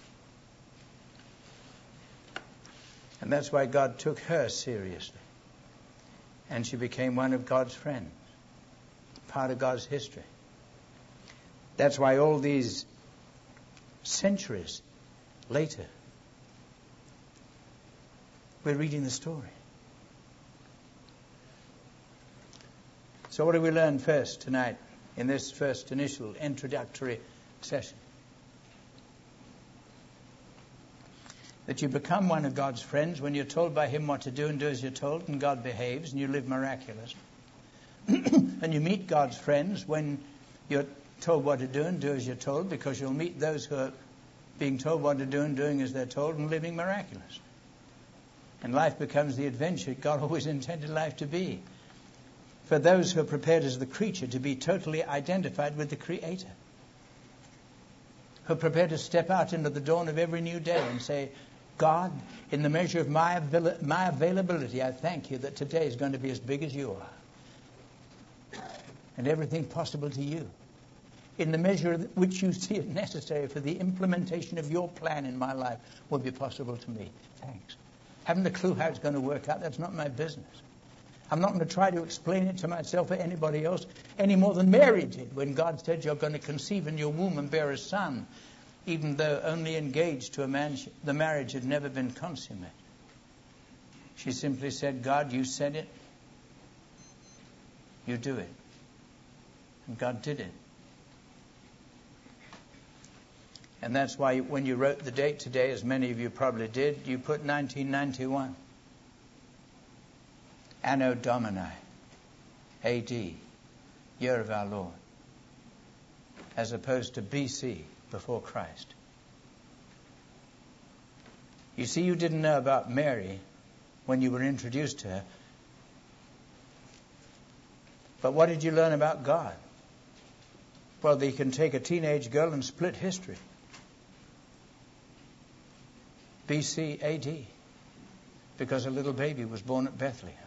And that's why God took her seriously. And she became one of God's friends, part of God's history. That's why all these centuries later, we're reading the story. So what do we learn first tonight in this first initial introductory session? That you become one of God's friends when you're told by Him what to do and do as you're told, and God behaves and you live miraculously. And you meet God's friends when you're told what to do and do as you're told, because you'll meet those who are being told what to do and doing as they're told and living miraculously. And life becomes the adventure God always intended life to be. For those who are prepared as the creature to be totally identified with the Creator. Who are prepared to step out into the dawn of every new day and say, God, in the measure of my, avail- my availability, I thank you that today is going to be as big as you are. And everything possible to you. In the measure which you see it necessary for the implementation of your plan in my life will be possible to me. Thanks. Haven't a clue how it's going to work out. That's not my business. I'm not going to try to explain it to myself or anybody else any more than Mary did when God said you're going to conceive in your womb and bear a son, even though only engaged to a man, the marriage had never been consummated. She simply said, God, you said it. You do it. And God did it. And that's why when you wrote the date today, as many of you probably did, you put nineteen ninety-one. Anno Domini, A D, year of our Lord, as opposed to B C, before Christ. You see, you didn't know about Mary when you were introduced to her. But what did you learn about God? Well, they can take a teenage girl and split history. B C, A D, because a little baby was born at Bethlehem.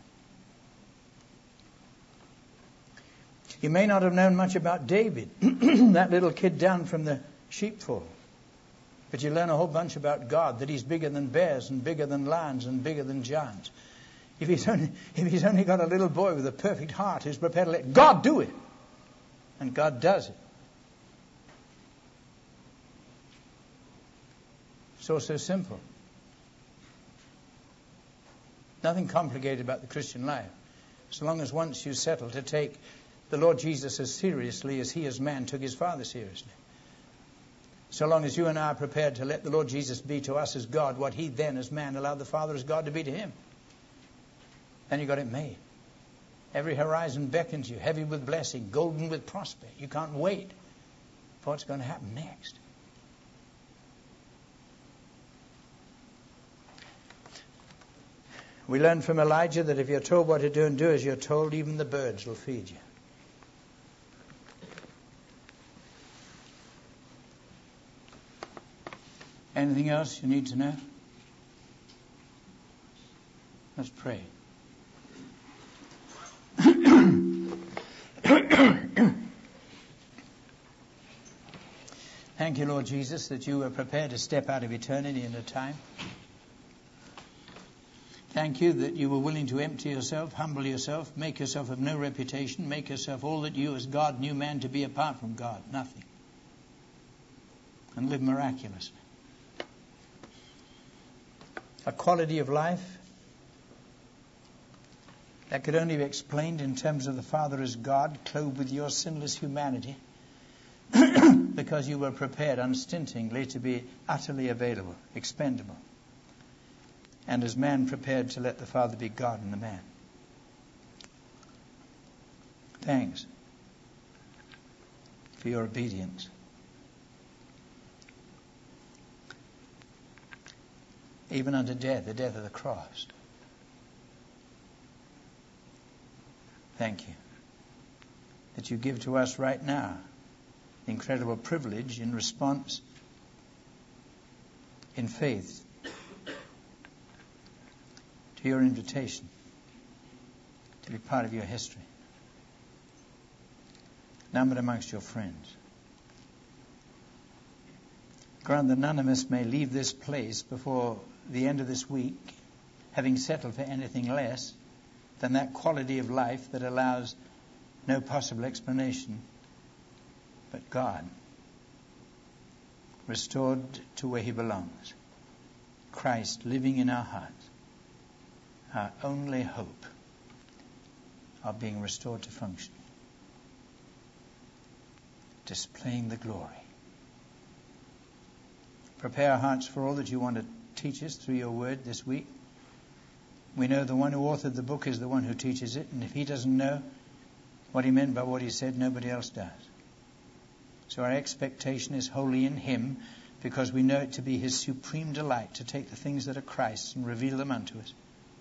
You may not have known much about David, that little kid down from the sheepfold. But you learn a whole bunch about God, that He's bigger than bears and bigger than lions and bigger than giants. If he's only, if he's only got a little boy with a perfect heart who's prepared to let God do it, and God does it. It's all so simple. Nothing complicated about the Christian life. As long as once you settle to take the Lord Jesus as seriously as he as man took his Father seriously. So long as you and I are prepared to let the Lord Jesus be to us as God what he then as man allowed the Father as God to be to him. Then you got it made. Every horizon beckons you, heavy with blessing, golden with prospect. You can't wait for what's going to happen next. We learn from Elijah that if you're told what to do and do as you're told, even the birds will feed you. Anything else you need to know? Let's pray. Thank you, Lord Jesus, that you were prepared to step out of eternity into time. Thank you that you were willing to empty yourself, humble yourself, make yourself of no reputation, make yourself all that you as God knew man to be apart from God, nothing, and live miraculously. A quality of life that could only be explained in terms of the Father as God, clothed with your sinless humanity, because you were prepared unstintingly to be utterly available, expendable, and as man prepared to let the Father be God in the man. Thanks for your obedience. Even unto death, the death of the cross. Thank you that you give to us right now the incredible privilege in response in faith to your invitation to be part of your history, numbered amongst your friends. Grant that none of us may leave this place before the end of this week having settled for anything less than that quality of life that allows no possible explanation but God, restored to where he belongs. Christ living in our hearts, our only hope of being restored to function, displaying the glory. Prepare our hearts for all that you want to teach us through your word this week. We know the one who authored the book is the one who teaches it, and if he doesn't know what he meant by what he said, nobody else does. So our expectation is wholly in him, because we know it to be his supreme delight to take the things that are Christ's and reveal them unto us,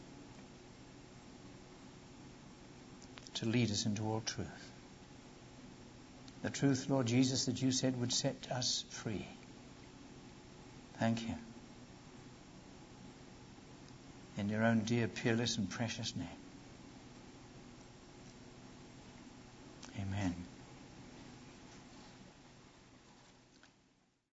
to lead us into all truth. The truth, Lord Jesus, that you said would set us free. Thank you. In your own dear, peerless and precious name.